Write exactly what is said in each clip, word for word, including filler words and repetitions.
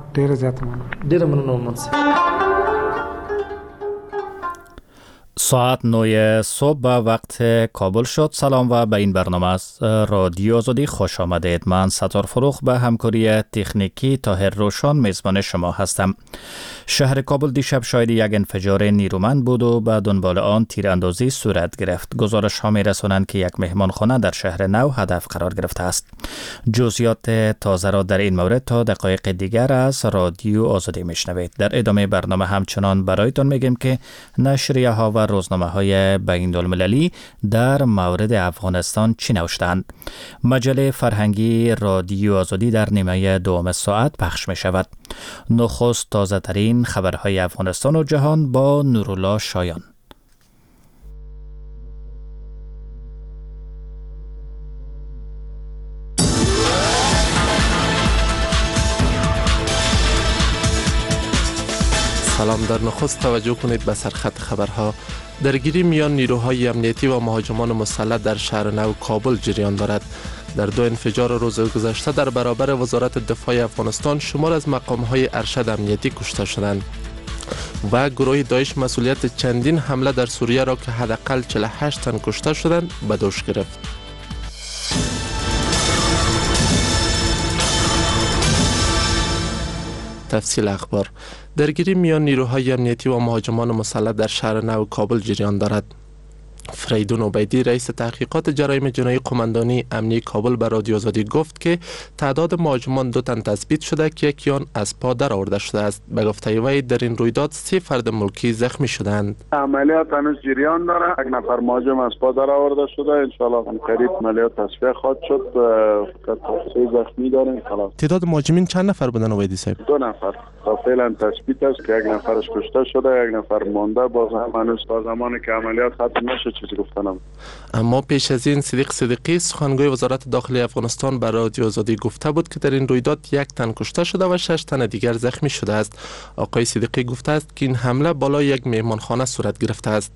ډیر زیات مننه. ډیر مننه منصف. ساعت نه صبح به وقت کابل شد. سلام و به این برنامه از رادیو آزادی خوش آمدید. من ستار فروخ به همکاری تکنیکی طاهر روشن میزبان شما هستم. شهر کابل دیشب شاهد یک انفجار نیرومند بود و به دنبال آن تیراندازی صورت گرفت. گزارش ها می رسانند که یک مهمانخانه در شهر نو هدف قرار گرفته است. جزئیات تازه را در این مورد تا دقایق دیگر از رادیو آزادی میشنوید. در ادامه برنامه همچنان برایتان میگیم که نشریه ها و روزنامه های بین المللی در مورد افغانستان چی نوشتند. مجله فرهنگی رادیو آزادی در نیمه دوم ساعت پخش می شود. نخست تازه ترین خبرهای افغانستان و جهان با نورالله شایان. سلام. در نخست توجه کنید به سرخط خبرها. درگیری میان نیروهای امنیتی و مهاجمان مسلح در شهر نو کابل جریان دارد. در دو انفجار روز گذشته در برابر وزارت دفاع افغانستان شمار از مقامهای ارشد امنیتی کشته شدند و گروه داعش مسئولیت چندین حمله در سوریه را که حداقل چهل و هشت تن کشته شدند به دوش گرفت. تفصیل اخبار. درگیری میان نیروهای امنیتی و مهاجمان مسلح در شهر نو کابل جریان دارد. فریدون عبیدی رئیس تحقیقات جرایم جنایی قماندانی امنی کابل به رادیو آزادی گفت که تعداد مهاجمان دو تن تثبیت شده که یکی آن از پا درآورده شده است. به گفته وی در این رویداد سه فرد ملکی زخمی شدند. عملیات هنوز جریان داره. یک نفر مهاجم از پا درآورده شده. ان شاء الله قریب عملیات تصفیه خواهد شد. فقط سه زخمی داریم. خلاص. تعداد مهاجمین چند نفر بودن عبیدی صاحب؟ دو نفر. تا فعلا تثبیت است که یک نفرش کشته شده، یک نفر مانده. باز هم هنوز تا زمانی که عملیات ختم نشه چیزی گفتنم. اما پیش از این صدیق صدیقی سخنگوی وزارت داخلی افغانستان به رادیو آزادی گفته بود که در این رویداد یک تن کشته شده و شش تن دیگر زخمی شده است. آقای صدیقی گفته است که این حمله بالای یک مهمانخانه صورت گرفته است.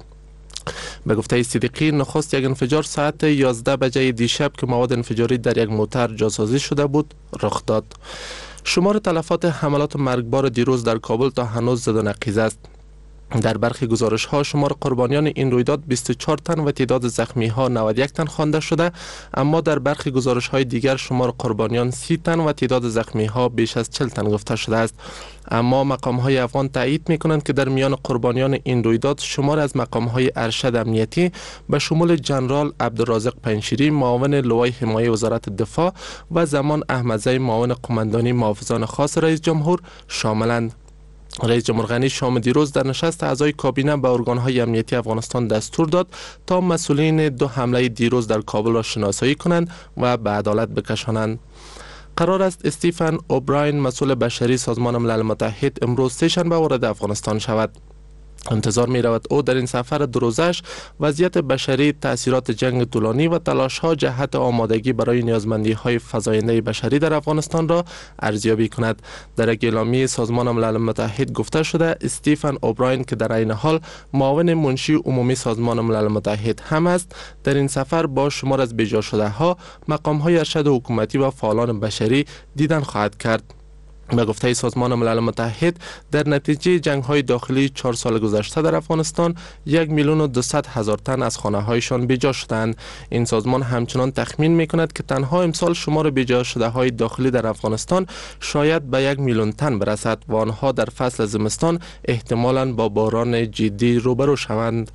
به گفته صدیقی نخست یک انفجار ساعت یازده بجه دیشب که مواد انفجاری در یک موتر جاسازی شده بود رخ داد. شمار تلفات حملات مرگبار دیروز در کابل تا هنوز زد و نقیض است. در برخی گزارش ها شمار قربانیان این رویداد بیست و چهار تن و تعداد زخمی ها نود و یک تن خوانده شده، اما در برخی گزارش های دیگر شمار قربانیان سی تن و تعداد زخمی ها بیش از چهل تن گفته شده است. اما مقام های افغان تایید می کنند که در میان قربانیان این رویداد شمار از مقام های ارشد امنیتی به شمول جنرال عبدالرازق پنشیری معاون لوای حمایه وزارت دفاع و زمان احمدزی معاون قماندانی محافظان خاص رئیس جمهور شاملند. رئیس جمهور غنی شام دیروز در نشست اعضای کابینه به ارگان‌های امنیتی افغانستان دستور داد تا مسئولین دو حمله دیروز در کابل را شناسایی کنند و به عدالت بکشانند. قرار است استیفن اوبراین مسئول بشری سازمان ملل متحد امروز سه‌شنبه وارد افغانستان شود. انتظار می رود او در این سفر دو روزش وضعیت بشری، تأثیرات جنگ طولانی و تلاش ها جهت آمادگی برای نیازمندی های فزاینده بشری در افغانستان را ارزیابی کند. در یک اعلامیه سازمان ملل متحد گفته شده استیفن اوبراین که در این حال معاون منشی عمومی سازمان ملل متحد هم است، در این سفر با شمار از بیجا شده ها، مقام های ارشد حکومتی و فعالان بشری دیدن خواهد کرد. به گفته سازمان ملل متحد در نتیجه جنگ های داخلی چهار سال گذشته در افغانستان یک میلیون و دویست هزار تن از خانه هایشان بیجا شدند. این سازمان همچنان تخمین می کند که تنها امسال شمار بیجا شده های داخلی در افغانستان شاید به یک میلیون تن برسد و آنها در فصل زمستان احتمالاً با باران جدی روبرو شوند.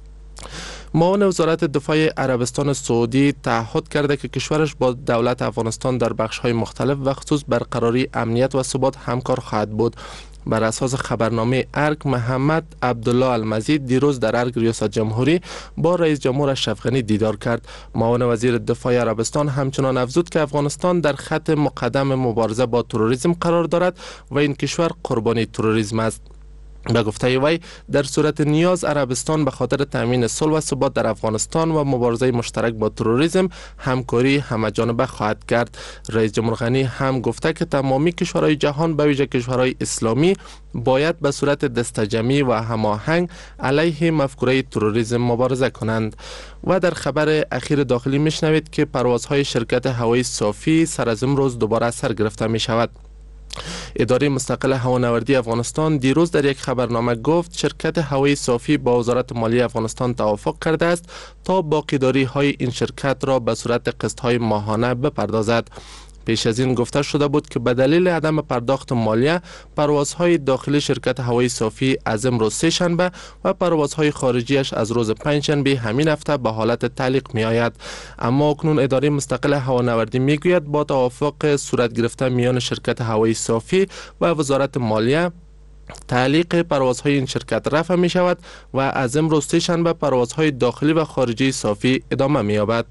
معاون وزارت دفاع عربستان سعودی تعهد کرده که کشورش با دولت افغانستان در بخش‌های مختلف و خصوص برقراری امنیت و ثبات همکار خواهد بود. بر اساس خبرنامه ارگ، محمد عبدالله المزید دیروز در ارگ ریاست جمهوری با رئیس جمهور اشرف غنی دیدار کرد. معاون وزیر دفاع عربستان همچنان افزود که افغانستان در خط مقدم مبارزه با تروریسم قرار دارد و این کشور قربانی تروریسم است. به گفته وی در صورت نیاز عربستان به خاطر تامین صلح و ثبات در افغانستان و مبارزه مشترک با تروریسم همکاری همه‌جانبه خواهد کرد. رئیس جمهور غنی هم گفته که تمامی کشورهای جهان به ویژه کشورهای اسلامی باید به صورت دسته‌جمعی و هماهنگ علیه مفکوره تروریسم مبارزه کنند. و در خبر اخیر داخلی میشنوید که پروازهای شرکت هوایی صافی سر از امروز دوباره سر گرفته می شود. اداره مستقل هوانوردی افغانستان دیروز در یک خبرنامه گفت شرکت هوایی صافی با وزارت مالیه افغانستان توافق کرده است تا باقیداری های این شرکت را به صورت قسط های ماهانه بپردازد. پیش از این گفته شده بود که به دلیل عدم پرداخت مالیه پروازهای داخلی شرکت هوایی صافی از امروز سه شنبه و پروازهای خارجیش از روز پنج شنبه همین هفته به حالت تعلیق می آید. اما اکنون اداره مستقل هوانوردی می گوید با توافق صورت گرفته میان شرکت هوایی صافی و وزارت مالیه تعلیق پروازهای این شرکت رفع می شود و از امروز سه شنبه پروازهای داخلی و خارجی صافی ادامه می یابد.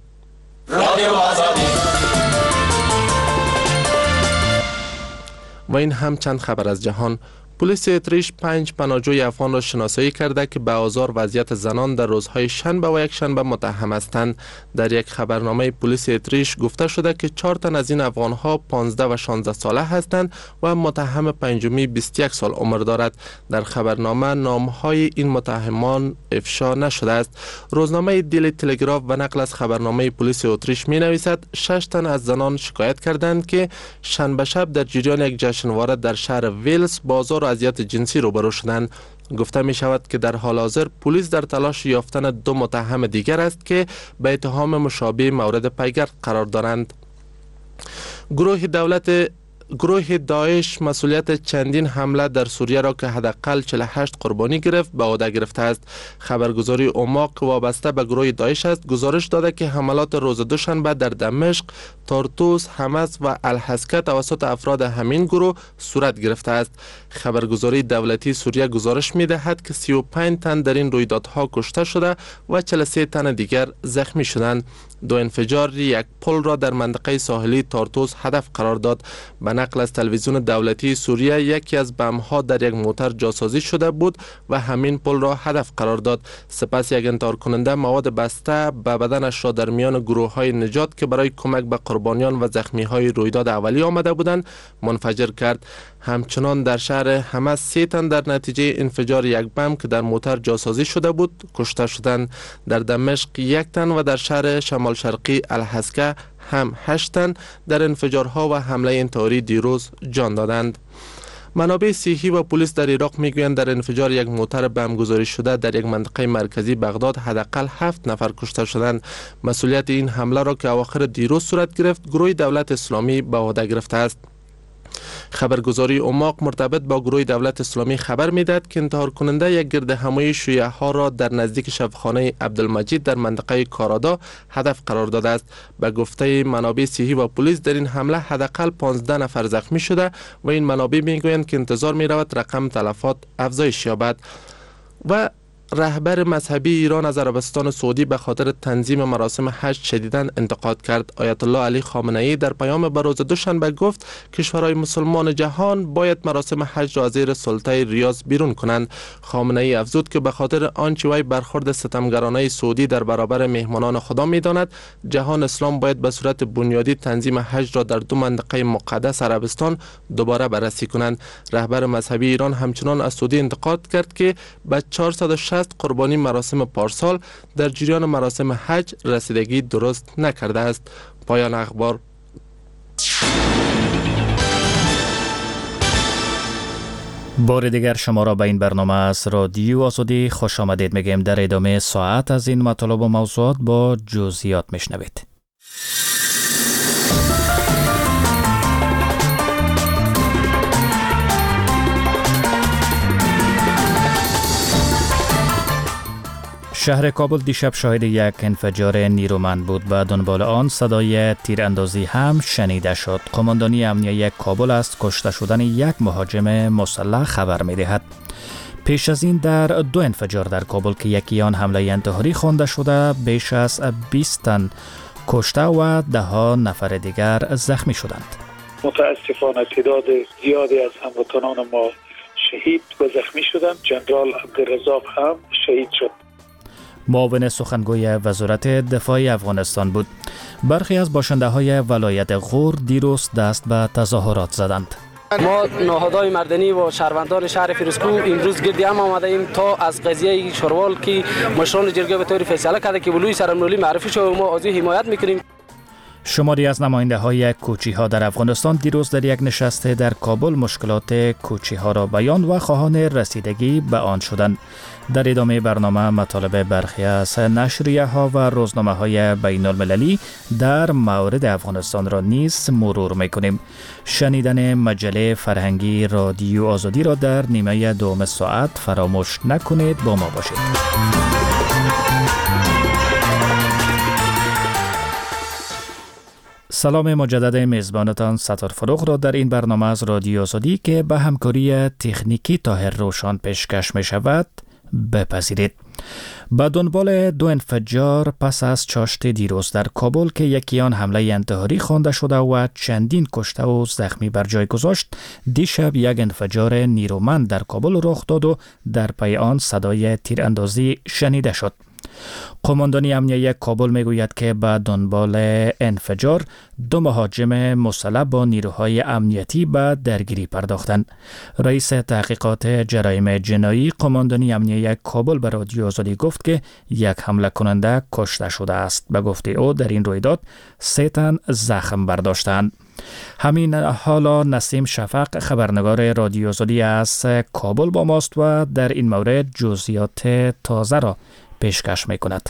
و این هم چند خبر از جهان. پلیس اتریش پنج پناهجوی افغان را شناسایی کرده که به آزار وضعیت زنان در روزهای شنبه و یک شنبه متهم هستند. در یک خبرنامه پلیس اتریش گفته شده که چهار تن از این افغانها پانزده و شانزده ساله هستند و متهم پنجمی بیست و یک سال عمر دارد. در خبرنامه نامهای این متهمان افشا نشده است. روزنامه دیلی تلگراف و نقل از خبرنامه پلیس اتریش می نویسد شش تن از زنان شکایت کردند که شنبه شب در جریان یک جشنواره در شهر ویلز با آزار و اذیت جنسی روبرو شدند. گفته می شود که در حال حاضر پلیس در تلاش یافتن دو متهم دیگر است که به اتهام مشابه مورد پیگرد قرار دارند. گروه دولت گروه داعش مسئولیت چندین حمله در سوریه را که حداقل چهل و هشت قربانی گرفت به عهده گرفته است. خبرگزاری اوماق که وابسته به گروه داعش است گزارش داده که حملات روز دوشنبه در دمشق، تارتوس، حمص و الحسکه توسط افراد همین گروه صورت گرفته است. خبرگزاری دولتی سوریه گزارش می دهد که سی و پنج تن در این رویدادها کشته شده و چهل و سه تن دیگر زخمی شدند. دو انفجار یک پل را در منطقه ساحلی تارتوس هدف قرار داد. به نقل از تلویزیون دولتی سوریه یکی از بم‌ها در یک موتر جاسازی شده بود و همین پل را هدف قرار داد. سپس یک انتحار کننده مواد بسته به بدنش را در میان گروه‌های نجات که برای کمک به قربانیان و زخمی‌های رویداد اولیه آمده بودند منفجر کرد. همچنان در شهر حمص سه تن در نتیجه انفجار یک بم که در موتر جاسازی شده بود کشته شدند. در دمشق یک تن و در شهر شمال شرقی الحسکه هم هشت تن در انفجارها و حمله انتحاری دیروز جان دادند. منابع صحی و پلیس در عراق میگویند در انفجار یک موتر بمبگذاری شده در یک منطقه مرکزی بغداد حداقل هفت نفر کشته شدند. مسئولیت این حمله را که اواخر دیروز صورت گرفت گروه دولت اسلامی به عهده گرفته است. خبرگزاری اوماق مرتبط با گروه دولت اسلامی خبر میداد که انتحار کننده یک گرد همایی شیعه ها را در نزدیک شبخانه عبدالمجید در منطقه کارادا هدف قرار داده است. به گفته منابع صحی و پلیس در این حمله حداقل پانزده نفر زخمی شده و این منابع میگویند که انتظار می رود رقم تلفات افزایش یابد. و رهبر مذهبی ایران از عربستان سعودی به خاطر تنظیم مراسم حج شدیداً انتقاد کرد. آیت الله علی خامنه ای در پیام به روز دوشنبه گفت کشورهای مسلمان جهان باید مراسم حج را از زیر سلطه ریاض بیرون کنند. خامنه ای افزود که به خاطر آنچه وی برخورد ستمگرانه سعودی در برابر مهمانان خدا می‌داند جهان اسلام باید به صورت بنیادی تنظیم حج را در دو منطقه مقدس عربستان دوباره بررسی کنند. رهبر مذهبی ایران همچنان از سعودی انتقاد کرد که به چهارصد و شصت قربانی مراسم پارسال در جریان مراسم حج رسیدگی درست نکرده است. پایان اخبار. بار دیگر شما را به این برنامه از رادیو آزادی خوش آمدید میگیم. در ادامه ساعت از این مطالب و موضوعات با جزئیات میشنوید. شهر کابل دیشب شاهد یک انفجار نیرومند بود و دنبال آن صدای تیراندازی هم شنیده شد. قماندانی امنیه کابل از کشته شدن یک مهاجم مسلح خبر می دهد. پیش از این در دو انفجار در کابل که یکی آن حمله انتحاری خوانده شده بیش از بیست تن کشته و ده ها نفر دیگر زخمی شدند. متاسفانه تعداد زیادی از هموطنان ما شهید و زخمی شدند. جنرال عبدالرزاق هم شهید شد. معاون سخنگوی وزارت دفاع افغانستان بود. برخی از باشنده های ولایت غور دیروز دست به تظاهرات زدند. ما نهادهای مردمی و شهروندان شهر فیروزکو امروز گردی هم آمده ایم تا از قضیه شروال که مشران جرگه به طور فیصله کرده که بلوی سرمنولی معرفی شد و ما از حمایت میکنیم. شماری از نماینده های کوچی ها در افغانستان دیروز در یک نشست در کابل مشکلات کوچی ها را بیان و خواهان رسیدگی به آن شدند. در ادامه برنامه مطالب برخی از نشریه ها و روزنامه های بین المللی در مورد افغانستان را نیز مرور میکنیم. شنیدن مجله فرهنگی رادیو آزادی را در نیمه دوم ساعت فراموش نکنید. با ما باشید. سلام مجدد میزبانتان ستار فروغ را در این برنامه از رادیو آزادی که به همکاری تکنیکی طاهر روشان پیشکش می شود بپذیرید. به دنبال دو انفجار پس از چاشت دیروز در کابل که یکی آن حمله انتحاری خوانده شده و چندین کشته و زخمی بر جای گذاشت، دیشب یک انفجار نیرومند در کابل رخ داد و در پی آن صدای تیراندازی شنیده شد. قماندانی امنیه کابل میگوید که به دنبال انفجار دو مهاجم مسلح با نیروهای امنیتی به درگیری پرداختند. رئیس تحقیقات جرایم جنایی قماندانی امنیه کابل به رادیو آزادی گفت که یک حمله کننده کشته شده است. به گفته او در این رویداد سه تن زخم برداشتند. همین حالا نسیم شفق خبرنگار رادیو آزادی از کابل با ماست و در این مورد جزئیات تازه را پیشکش میکند.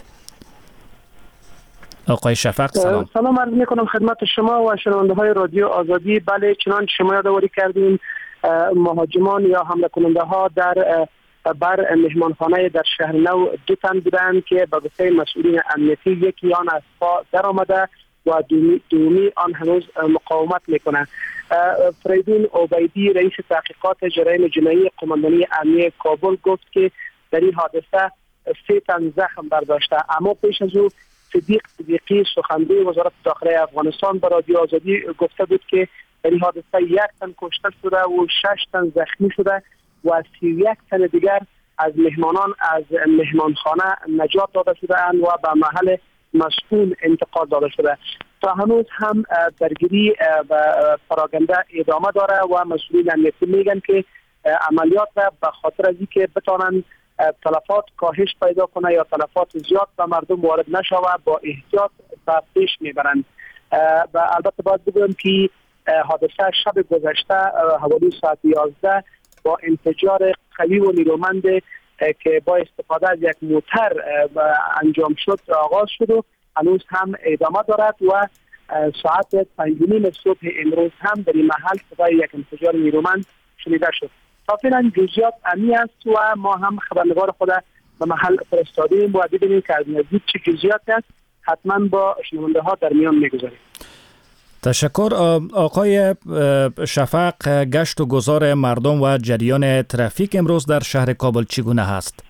آقای شفق سلام. سلام عرض میکنم خدمت شما و شنونده های رادیو آزادی. بله، چنان شما یادآوری کردین مهاجمان یا حمله کننده ها در بر مهمانخانه در شهر نو دو تن بودند که به گفته مسئولین امنیتی یکی آن از پا در آمده و دومی, دومی آن هنوز مقاومت میکنه. فریدون عبیدی رئیس تحقیقات جرایم جنایی قماندانی امنیه کابل گفت که در این حادثه سه تن زخم برداشته، اما پیش از او صدیق صدیقی سخنگوی وزارت داخلی افغانستان به رادیو آزادی گفته بود که در این حادثه یک تن کشته شده و شش تن زخمی شده و سی و یک تن دیگر از مهمانان از مهمانخانه نجات داده شده‌اند و به محل مسئول انتقال داده شده. تا هنوز هم درگیری و پراکنده ادامه داره و مسئولین امنیتی میگن که عملیات را به خاطر از اینکه بتانند تلفات کاهش پیدا کنه یا تلفات زیاد به مردم وارد نشود با احتیاط به پیش میبرند. و البته باید بگویم که حادثه شب گذشته حوالی ساعت یازده با انفجار قوی و نیرومند که با استفاده از یک موتر انجام شد آغاز شد و هنوز هم ادامه دارد و ساعت پنج و نیم صبح امروز هم در این محل صدای یک انفجار نیرومند شنیده شد. تا فعلا جزئیات امی است و ما هم خبرنگار خود به محل فرستادیم و دیدیم که از نزدیک چه جزئیات است حتما با شنونده ها در میان میگذاریم. تشکر. آقای شفق، گشت و گذار مردم و جریان ترافیک امروز در شهر کابل چگونه هست؟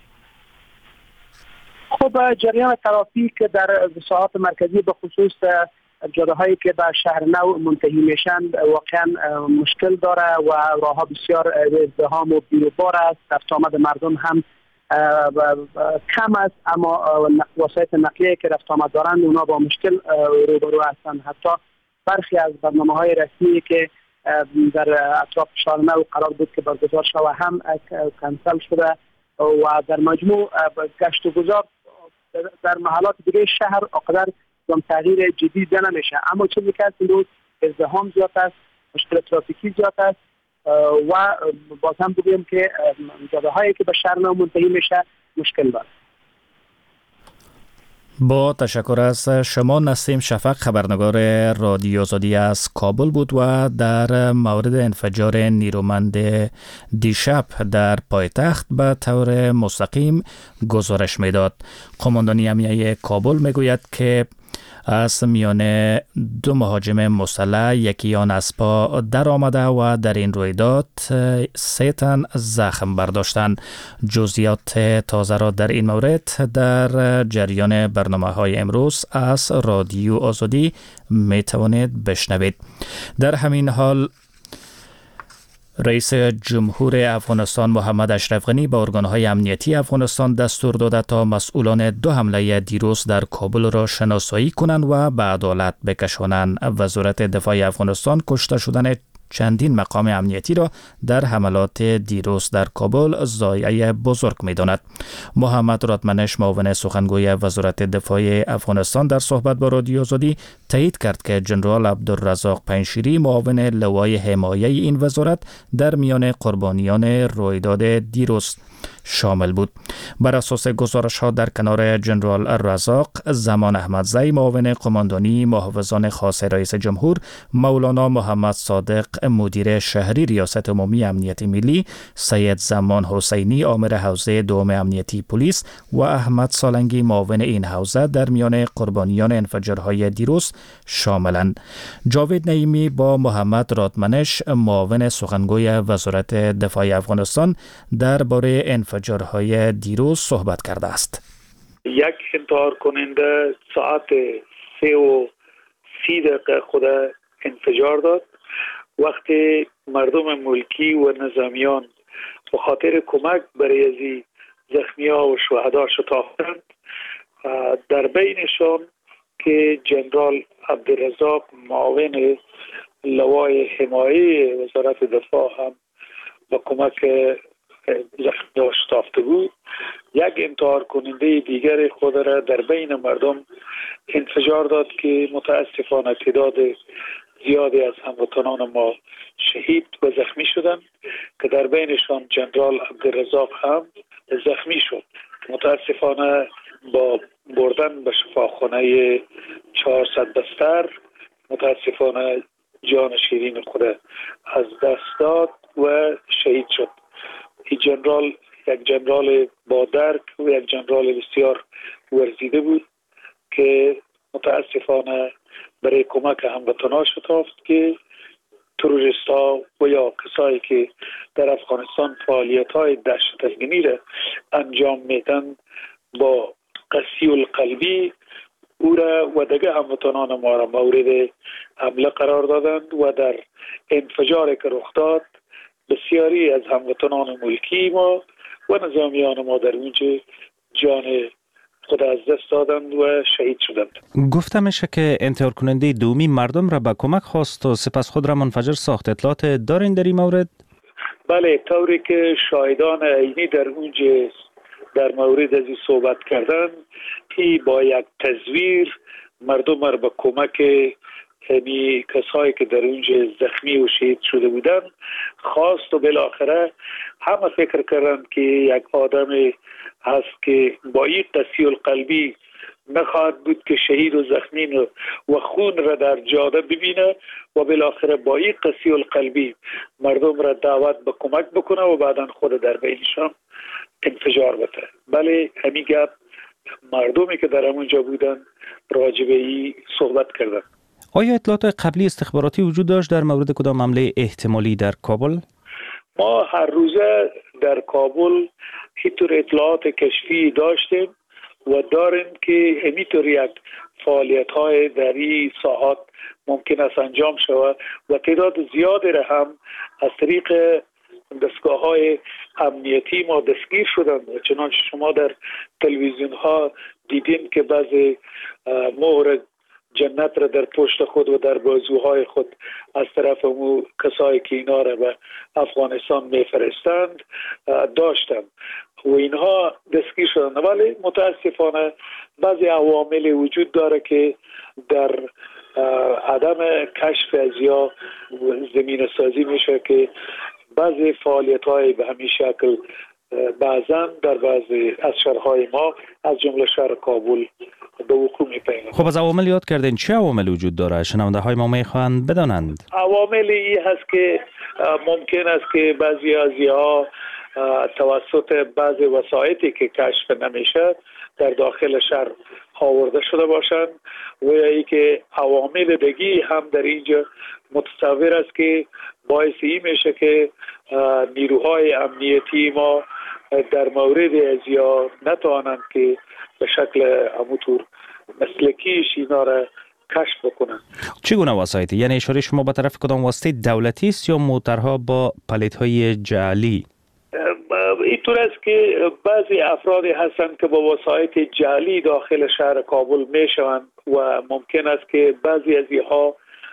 خب جریان ترافیک در ساحات مرکزی به خصوص جاده هایی که به شهر نو منتهی میشن واقعا مشکل داره و راه ها بسیار ازدحام و بیروبار است. رفت آمد مردم هم کم است، اما وسایط نقلیه که رفت آمد دارند اونا با مشکل روبرو هستند. حتی برخی از برنامه های رسمی که در اطراف شهر نو قرار بود که برگزار شود هم کنسل شده و در مجموع گشت و گذار در محلات دیگه شهر اقدر هم تغییر جدی دیده نمیشه، اما چه میکرد این روز ازدحام زیاد است، مشکل ترافیکی زیاد است و باز هم بگویم که جاده هایی که به شهر نو منتهی میشه مشکل داره. با تشکر از شما. نسیم شفق خبرنگار رادیو آزادی از کابل بود و در مورد انفجار نیرومند دیشب در پایتخت به طور مستقیم گزارش میداد. قماندانی امنیه کابل میگوید که از میان دو مهاجم مسلح یکی آن از پا در آمده و در این رویداد سه تن زخم برداشتند. جزئیات تازه را در این مورد در جریان برنامه های امروز از رادیو آزادی می توانید بشنوید. در همین حال رئیس جمهور افغانستان محمد اشرف غنی به ارگانهای امنیتی افغانستان دستور داده تا مسئولان دو حمله دیروز در کابل را شناسایی کنند و به عدالت بکشانند. وزارت دفاع افغانستان کشته شدن چندین مقام امنیتی را در حملات دیروز در کابل ضایعه بزرگ می‌داند. محمد رادمنش معاون سخنگوی وزارت دفاع افغانستان در صحبت با رادیو آزادی تایید کرد که جنرال عبدالرزاق پنجشیری معاون لوای حمایه این وزارت در میان قربانیان رویداد دیروز شامل بود. بر اساس گزارش ها در کنار جنرال رزاق، زمان احمدزی معاون قماندانی محافظان خاص رئیس جمهور، مولانا محمد صادق مدیر شهری ریاست عمومی امنیت ملی، سید زمان حسینی آمر حوزه دوم امنیتی پلیس و احمد سالنگی معاون این حوزه در میان قربانیان انفجارهای دیروز شاملند. جاوید نعیمی با محمد رادمنش معاون سخنگوی وزارت دفاع افغانستان درباره انفجارهای دیروز صحبت کرده است. یک انتحار کننده ساعت سه و سی دقیقه خود انفجار داد. وقتی مردم ملکی و نظامیان به خاطر کمک برای ازی زخمی‌ها و شهدا شتافتند، در بینشان که جنرال عبدالرزاق معاون لوای حمایه وزارت دفاع هم با کمک زخمی شتافته بود، یک انتحار کننده دیگر خود را در بین مردم انفجار داد که متاسفانه تعداد زیادی از هموطنان ما شهید و زخمی شدند که در بینشان جنرال عبدالرزاق هم زخمی شد. متاسفانه با بردن به شفاخانه چهارصد بستر متاسفانه جان شیرین خود از دست داد و شهید شد. این جنرال یک جنرال با درک و یک جنرال بسیار ورزیده بود که متاسفانه برای کمک هموطنان شتافت که تروریست ها و یا کسایی که در افغانستان فعالیت های دهشت افغانی را انجام میدن با قسی القلبی او را و دیگه هموطنان ما را مورد حمله قرار دادند و در انفجار که رخ داد بسیاری از هموطنان ملکی ما و نظامیان ما در اونجا جان خود از دست دادند و شهید شدند. گفته میشه که انتحار کننده دومی مردم را به کمک خواست و سپس خود را منفجر ساخت. اطلاعات دارین در این مورد؟ بله، طوری که شاهدان عینی در اونجا در مورد از صحبت کردن که با یک تصویر مردم را به کمک یعنی کسایی که در اونجا زخمی و شهید شده بودن خواست و بالاخره همه فکر کردند که یک آدم هست که با این قسی القلبی نخواهد بود که شهید و زخمی و خون را در جاده ببینه و بالاخره با این قسی القلبی مردم را دعوت به کمک بکنه و بعدا خود در بینشان انفجار بده. بله، همین گپ مردمی که در همونجا بودن راجع به این صحبت کردن. آیا اطلاعات قبلی استخباراتی وجود داشت در مورد کدام حمله احتمالی در کابل؟ ما هر روزه در کابل اینطور اطلاعات کشفی داشتیم و داریم که همینطور یک فعالیت های در این ساعات ممکن است انجام شود و تعداد زیادی را هم از طریق دستگاه های امنیتی ما دستگیر شدند. چنانچه شما در تلویزیون ها دیدیم که بعضی مهر جنت را در پشت خود و در بازوهای خود از طرف مو کسایی که اینا را به افغانستان میفرستند داشتند و اینها دستگیر شدند. ولی متاسفانه بعضی عوامل وجود داره که در عدم کشف از یا زمینه سازی میشه که بعضی فعالیت های به همین شکل بعضا در بعضی از شهرهای ما از جمله شهر کابل به وقوع می‌پیوندد. خب از عوامل یاد کردین، چه عوامل وجود داره؟ شنونده های ما میخوان بدانند. عوامل این هست که ممکن است که بعضی از ها توسط بعضی وسایطی که کشف نمیشه در داخل شهر آورده شده باشند و یا ای که عوامل دیگه هم در اینجا متصور است که باعث این میشه که نیروهای امنیتی ما در مورد از یا نتوانند که به شکل همونطور مسلکیش اینا را کشف بکنند. چگونه وسایطی؟ یعنی اشاره شما به طرف کدام واسطه دولتی است یا موترها با پلیت‌های جعلی؟ اینطور است که بعضی افرادی هستند که با وسایط جعلی داخل شهر کابل میشوند و ممکن است که بعضی از اینها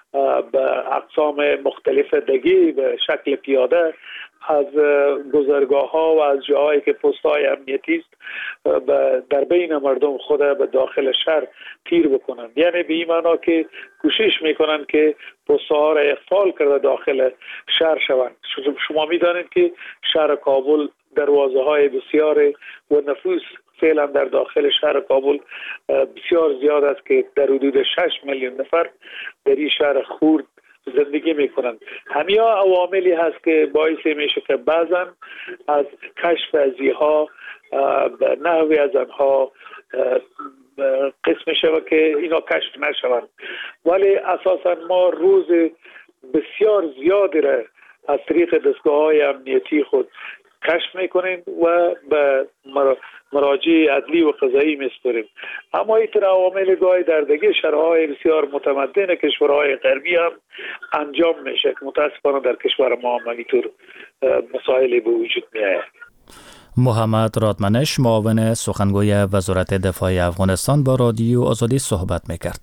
به اقسام مختلف دگی به شکل پیاده از گذرگاه ها و از جاهایی که پست های امنیتی است در بین مردم خود به داخل شهر تیر بکنند. یعنی به این معنا که کوشش میکنند که پست ها را اقفال کرده داخل شهر شوند. شما میدانید که شهر کابل دروازه های بسیار و نفوس فعلا در داخل شهر کابل بسیار زیاد است که در حدود شش میلیون نفر در این شهر خرد زندگی میکنند. همین عواملی هست که باعث میشه که بعضا از کشف ازیها به نحوی از آنها قسم شود که اینا کشف نشوند، ولی اساسا ما روز بسیار زیادی را از طریق دستگاه های امنیتی خود کشف میکنیم و به مراجع عدلی و قضایی میسپریم. اما این عوامل گاهی در دیگه شهرهای بسیار متمدن کشورهای غربی هم انجام میشه که متاسفانه در کشور ما هم اینطور مسائلی به وجود میآید. محمد رادمنش، معاون سخنگوی وزارت دفاع افغانستان، با رادیو آزادی صحبت میکرد.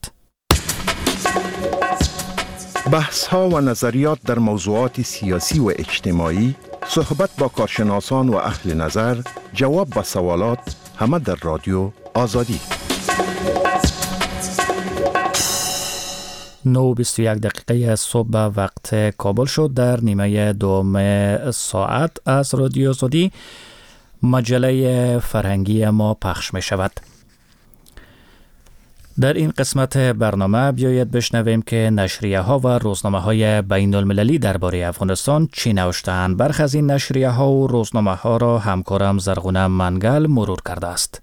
بحث ها و نظریات در موضوعات سیاسی و اجتماعی، صحبت با کارشناسان و اهل نظر، جواب به سوالات، همه در رادیو آزادی. نه و بیست و یک دقیقه صبح وقت کابل شد. در نیمه دوم ساعت از رادیو آزادی مجله فرهنگی ما پخش می شود. در این قسمت برنامه بیایید بشنویم که نشریه ها و روزنامه های بین المللی درباره افغانستان چی نوشته‌اند. برخی از این نشریه ها و روزنامه ها را همکارم زرغونه منگل مرور کرده است.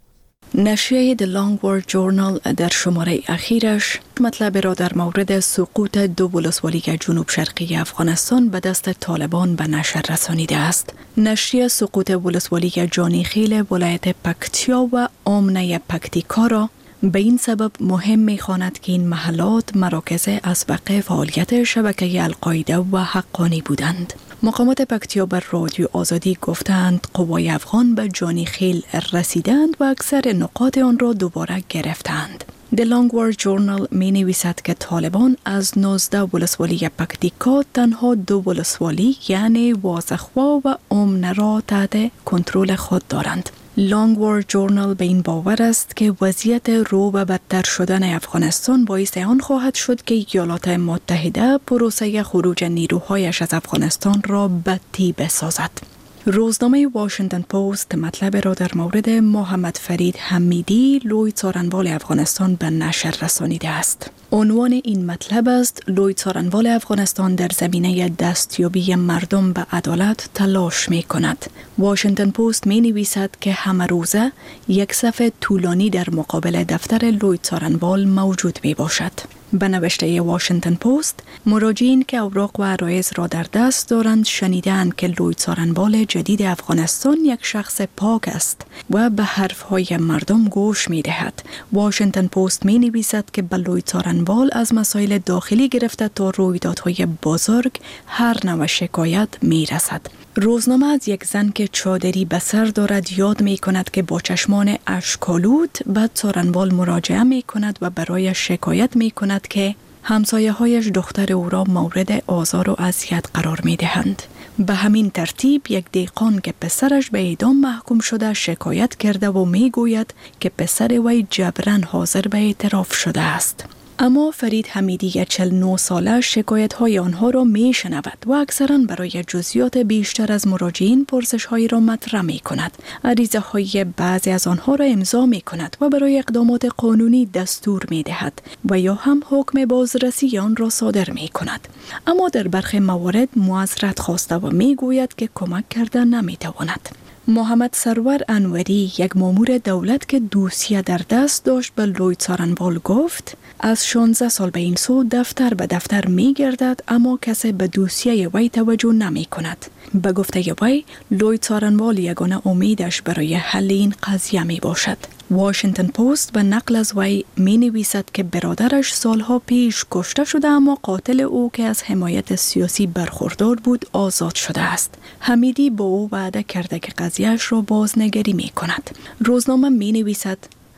نشریه The Long War Journal در شماره اخیرش مطلب را در مورد سقوط دو ولسوالی جنوب شرقی افغانستان به دست طالبان به نشر رسانیده است. نشریه سقوط ولسوالی جانی خیل ولایت پکتیا و آمنه پکتیکا را به این سبب مهم می‌خواند که این محلات مراکز اسبق فعالیت شبکه القاعده و حقانی بودند. مقامات پکتیا بر رادیو آزادی گفتند قوای افغان به جانی خیل رسیدند و اکثر نقاط آن را دوباره گرفتند. The Long War Journal می نویسد که طالبان از نوزده ولسوالی پکتیکا تنها دو ولسوالی یعنی وازخوا و امنه را تحت کنترل خود دارند. Long War Journal به این باور است که وضعیت رو به بدتر شدن افغانستان باعث آن خواهد شد که ایالات متحده پروسه خروج نیروهایش از افغانستان را بدی بسازد. روزنامه واشنگتن پست مطلب را در مورد محمد فرید حمیدی، لوی څارنوال افغانستان به نشر رسانیده است. عنوان این مطلب است: لوی څارنوال افغانستان در زمینه دستیابی مردم به عدالت تلاش می کند. واشنگتن پست می نویسد که همه روزه یک صف طولانی در مقابل دفتر لوی څارنوال موجود می باشد. به نوشته واشنگتن پست، مراجعین که اوراق و عرایض را در دست دارند شنیدند که لوی څارنوال جدید افغانستان یک شخص پاک است و به حرفهای مردم گوش می دهد. واشنگتن پست می نویسد که به لوی څارنوال از مسائل داخلی گرفته تا رویدادهای بزرگ هر نوع شکایت می رسد. روزنامه از یک زن که چادری به سر دارد یاد می کند که با چشمان اشک‌آلود به څارنوال مراجعه می کند و برای شکایت می کند که همسایه هایش دختر او را مورد آزار و اذیت قرار می دهند. به همین ترتیب یک دیقان که پسرش به اعدام محکوم شده شکایت کرده و می گوید که پسر وی جبران حاضر به اعتراف شده است. اما فرید حمیدی چهل و نه ساله شکایت های آنها را می شنود و اکثرا برای جزئیات بیشتر از مراجعین پرسش هایی را مطرح می کند. عریضه های بعضی از آنها را امضا می کند و برای اقدامات قانونی دستور می دهد و یا هم حکم بازرسی آن را صادر می کند. اما در برخی موارد معذرت خواسته و می گوید که کمک کرده نمی تواند. محمد سرور انوری، یک مامور دولت که دوسیه در دست داشت، به لوی څارنوال گفت از شانزده سال به این سو دفتر به دفتر می گردد اما کسی به دوسیه وی توجه نمی کند. به گفته وی لوی څارنوال یگانه امیدش برای حل این قضیه می باشد. واشنگتن پست به نقل از وی می نویسد که برادرش سالها پیش کشته شده اما قاتل او که از حمایت سیاسی برخوردار بود آزاد شده است. حمیدی با او وعده کرده که قضیهش را بازنگری می کند. روزنامه می نویسد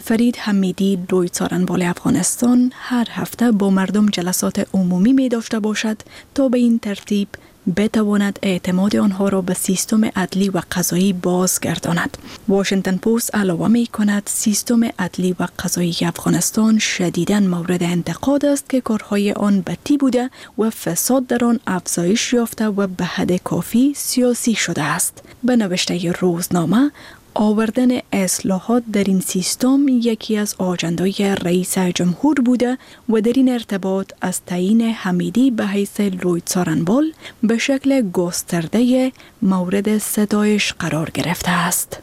فرید حمیدی لوی څارنوال افغانستان هر هفته با مردم جلسات عمومی می داشته باشد تا به این ترتیب بتواند اعتماد آنها را به سیستم عدلی و قضایی بازگرداند. واشنگتن پست علاوه می کند سیستم عدلی و قضایی افغانستان شدیداً مورد انتقاد است که کارهای آن بدی بوده و فساد در آن افزایش یافته و به حد کافی سیاسی شده است. به نوشته روزنامه، آوردن اصلاحات در این سیستم یکی از آجندای رئیس جمهور بوده و در این ارتباط از تعیین حمیدی به حیث لوی څارنوال به شکل گسترده مورد ستایش قرار گرفته است.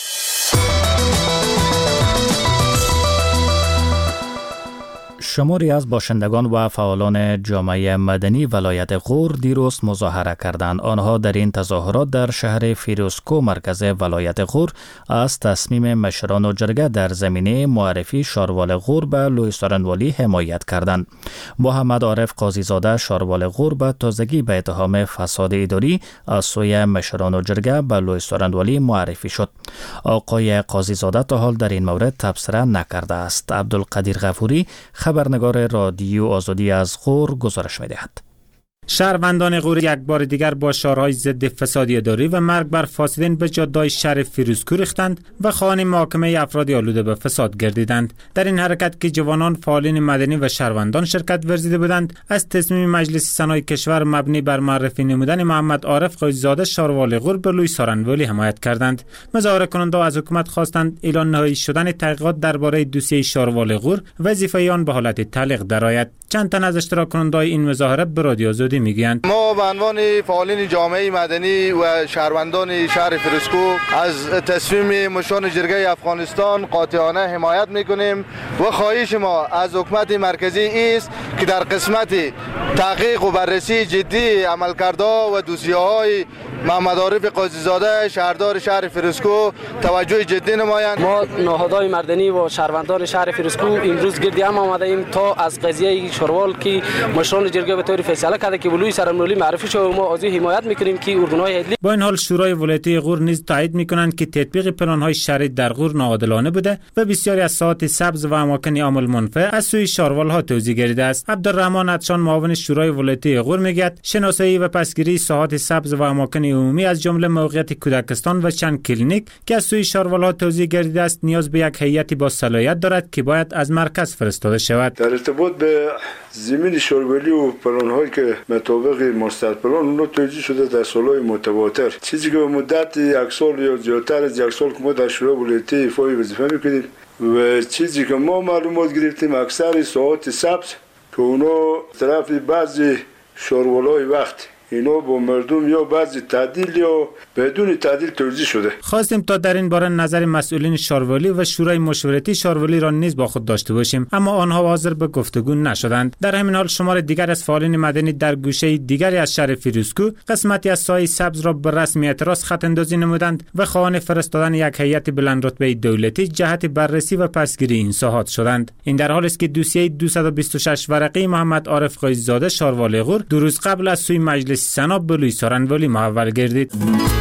شماری از باشندگان و فعالان جامعه مدنی ولایت غور دیروز مظاهره کردند. آنها در این تظاهرات در شهر فیروزکو مرکز ولایت غور از تصمیم مشران و جرگه در زمینه معرفی شاروال غور به لوی څارنوالی حمایت کردند. محمد عارف قاضیزاده شاروال غور به تازگی به اتهام فساد اداری از سوی مشران و جرگه به لوی څارنوالی معرفی شد. آقای قاضیزاده تا حال در این مورد تبصره نکرده است. عبدالقدیر غفوری خبرنگار رادیو آزادی از غور گزارش می‌دهد. شهروندان غور یک بار دیگر با شعارهای ضد فساد اداری و مرگ بر فاسدین به جاده‌های شهر فیروزکو ریختند و خواهان محاکمه افراد آلوده به فساد گردیدند. در این حرکت که جوانان، فعالین مدنی و شهروندان شرکت ورزیده بودند، از تصمیم مجلس سنای کشور مبنی بر معرفی نمودن محمد عارف قاضیزاده شاروال غور به لوی څارنوالی حمایت کردند. مظاهره کننده از حکومت خواستند اعلان نهایی شدن تحقیقات درباره دوسیه شاروال غور وظیفه آن به حالت تعلیق درآید. چند تن از اشتراک کننده این مظاهره به رادیو آزادی میگویند ما به عنوان فعالین جامعه مدنی و شهروندان شهر فیروزکو از تصمیم مشران جرگه افغانستان قاطعانه حمایت میکنیم و خواهش ما از حکومت مرکزی است که در قسمت تحقیق و بررسی جدی عملکردها و دوسیه‌های محمد عارف قاضیزاده شهردار شهر فیروزکو توجه جدی نمایند. ما نهادهای مدنی و شهروندان شهر فیروزکو امروز گردی هم آمده ایم تا از قضیه شاروال که مشران جرگه به طور فیصله کرده که لوی څارنوالی معرفی شود، ما از حمایت میکنیم که ارگان‌های عدلی. با این حال شورای ولایتی غور نیز تایید میکنند که تطبیق پلان‌های شهری در غور ناعادلانه بوده و بسیاری از ساحات سبز و اماکن عامل منفعه از سوی شاروال‌ها توزیع گردیده است. عبدالرحمن عطشان معاون شورای ولایتی غور میگوید شناسایی و پسگیری ساحات سبز و اماکن عمومی از جمله موقعیت کودکستان و چند کلینیک که از سوی شاروال‌ها توزیع گردیده است نیاز به یک هیئتی با صلاحیت دارد که باید از مرکز فرستاده شود. در ارتباط به زمین شارولی و پلان‌هایی که مطابق مستند پلان اون توجیه شده در سال‌های متواتر، چیزی که به مدت یک سال یا زیادتر از یک سال که ما در شورای ولایتی ایفای وظیفه می‌کنیم و چیزی که ما معلومات گرفتیم اکثر ساحات سبز که اونا طرف بعضی شاروال‌های وقت اینا با مردم یا بعضی تعدیل یا بدون تعدیل توزیع شده. خواستیم تا در این باره نظر مسئولین شاروالی و شورای مشورتی شاروالی را نیز با خود داشته باشیم، اما آنها حاضر به گفتگو نشدند. در همین حال شمار دیگر از فعالین مدنی در گوشه دیگری از شهر فیروزکو قسمتی از سایه سبز را به رسم اعتراض خط اندازی نمودند و خواهان فرستادن یک هیئت بلند رتبه دولتی جهت بررسی و پسگیری این ساحات شدند. این در حالی است که دوسیه دویست و بیست و شش ورقه محمد عارف قاضیزاده شاروال غور دو روز قبل از سوی مجلس سنا به لوی څارنوالی محول گردید.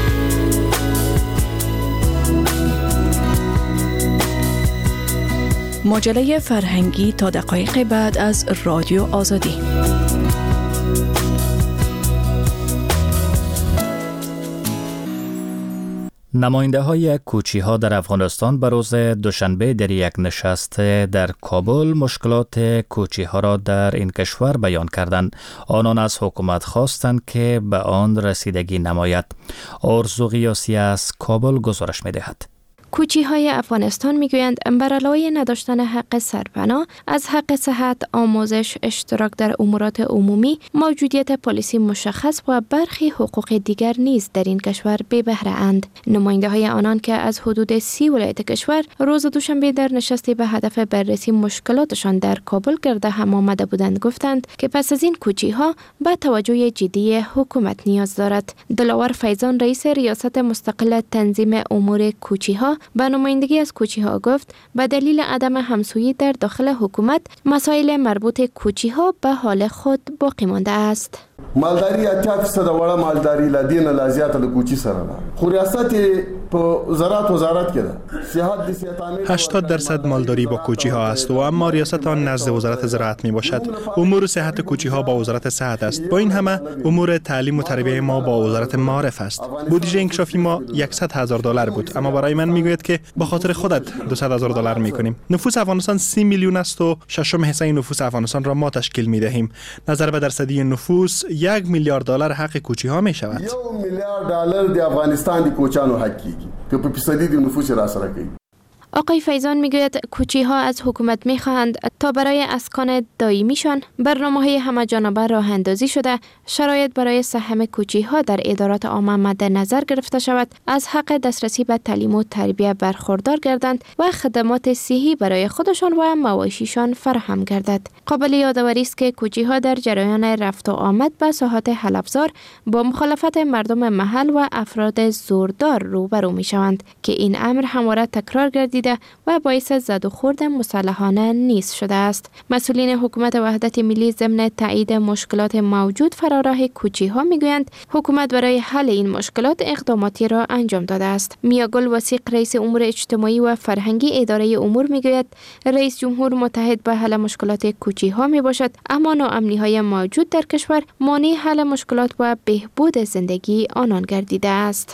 مجله فرهنگی تا دقایق بعد از رادیو آزادی. نماینده های کوچی ها در افغانستان به روز دوشنبه در یک نشست در کابل مشکلات کوچی ها را در این کشور بیان کردند. آنان از حکومت خواستند که به آن رسیدگی نماید. آرزو غیاسی از کابل گزارش می دهد. کوچی های افغانستان میگویند بر علاوه نداشتن حق سرپناه، از حق صحت، آموزش، اشتراک در امورات عمومی، موجودیت پلیسی مشخص و برخی حقوق دیگر نیز در این کشور بی بهره اند. نماینده های آنان که از حدود سی ولایت کشور روز دوشنبه در نشستی به هدف بررسی مشکلاتشان در کابل گرده هم آمده بودند گفتند که پس از این کوچی ها به توجه جدی حکومت نیاز دارد. دلاور فیضان رئیس ریاست مستقل تنظیم امور کوچی ها ها به نمایندگی از کوچی ها گفت به دلیل عدم همسویی در داخل حکومت مسائل مربوط کوچی ها به حال خود باقی مانده است. مالداری اتیا فیصد وړه مالداری لدین لازیات د کوچی سره ده. خو ریاست په زراعت وزارت کې ده. صحت د صحت هشتاد درصد مالداری با کوچی ها است و اما ریاست آن نزد وزارت زراعت می باشد. امور صحت کوچی ها با وزارت صحت است. با این همه امور تعلیم و تربیت ما با وزارت معارف است. بودجه انکشافی ما صد هزار دلار بود، اما برای من میگوید که به خاطر خودت دویست هزار دلار میکنیم. نفوس افغانستان سی میلیون است و ششم حصه نفوس افغانستان را ما تشکیل میدهیم. نظر به درصدی نفوس یک میلیارد دلار حق کوچی ها می شود. یک میلیارد دلار د افغانستان د کوچانو حق کیږي که په فیصدی د نفوس را سره کوي. آقای فیضان میگوید کوچی ها از حکومت میخواهند تا برای اسکان دائمیشان برنامه‌های همه جانبه راه اندازی شده، شرایط برای سهم کوچی ها در ادارات عامه مد نظر گرفته شود، از حق دسترسی به تعلیم و تربیت برخوردار گردند و خدمات صحی برای خودشان و مواشیشان فراهم گردد. قابل یادآوری است که کوچی ها در جریان رفت و آمد به ساحات حلب‌زار با مخالفت مردم محل و افراد زوردار روبرو میشوند که این امر همواره تکرار گردیده و باعث زد و خورد مسلحانه نیز شده است. مسئولین حکومت وحدت ملی ضمن تایید مشکلات موجود فراراه کوچی ها میگویند حکومت برای حل این مشکلات اقداماتی را انجام داده است. میاگل وثیق رئیس امور اجتماعی و فرهنگی اداره امور میگوید رئیس جمهور متحد به حل مشکلات کوچی ها می باشد، اما ناامنی های موجود در کشور مانع حل مشکلات و بهبود زندگی آنان گردیده است.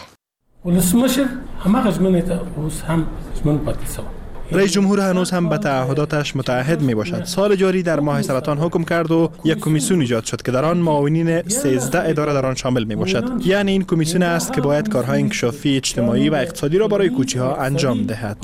ولسمشر همه غزمنه اوس هم غزمن پاتیسو. رئیس جمهور هنوز هم به تعهداتش متعهد می باشد. سال جاری در ماه سرطان حکم کرد و یک کمیسیون ایجاد شد که در آن معاونین سیزده اداره در آن شامل می باشد. یعنی این کمیسیون است که باید کارهای انکشافی اجتماعی و اقتصادی را برای کوچی ها انجام دهد.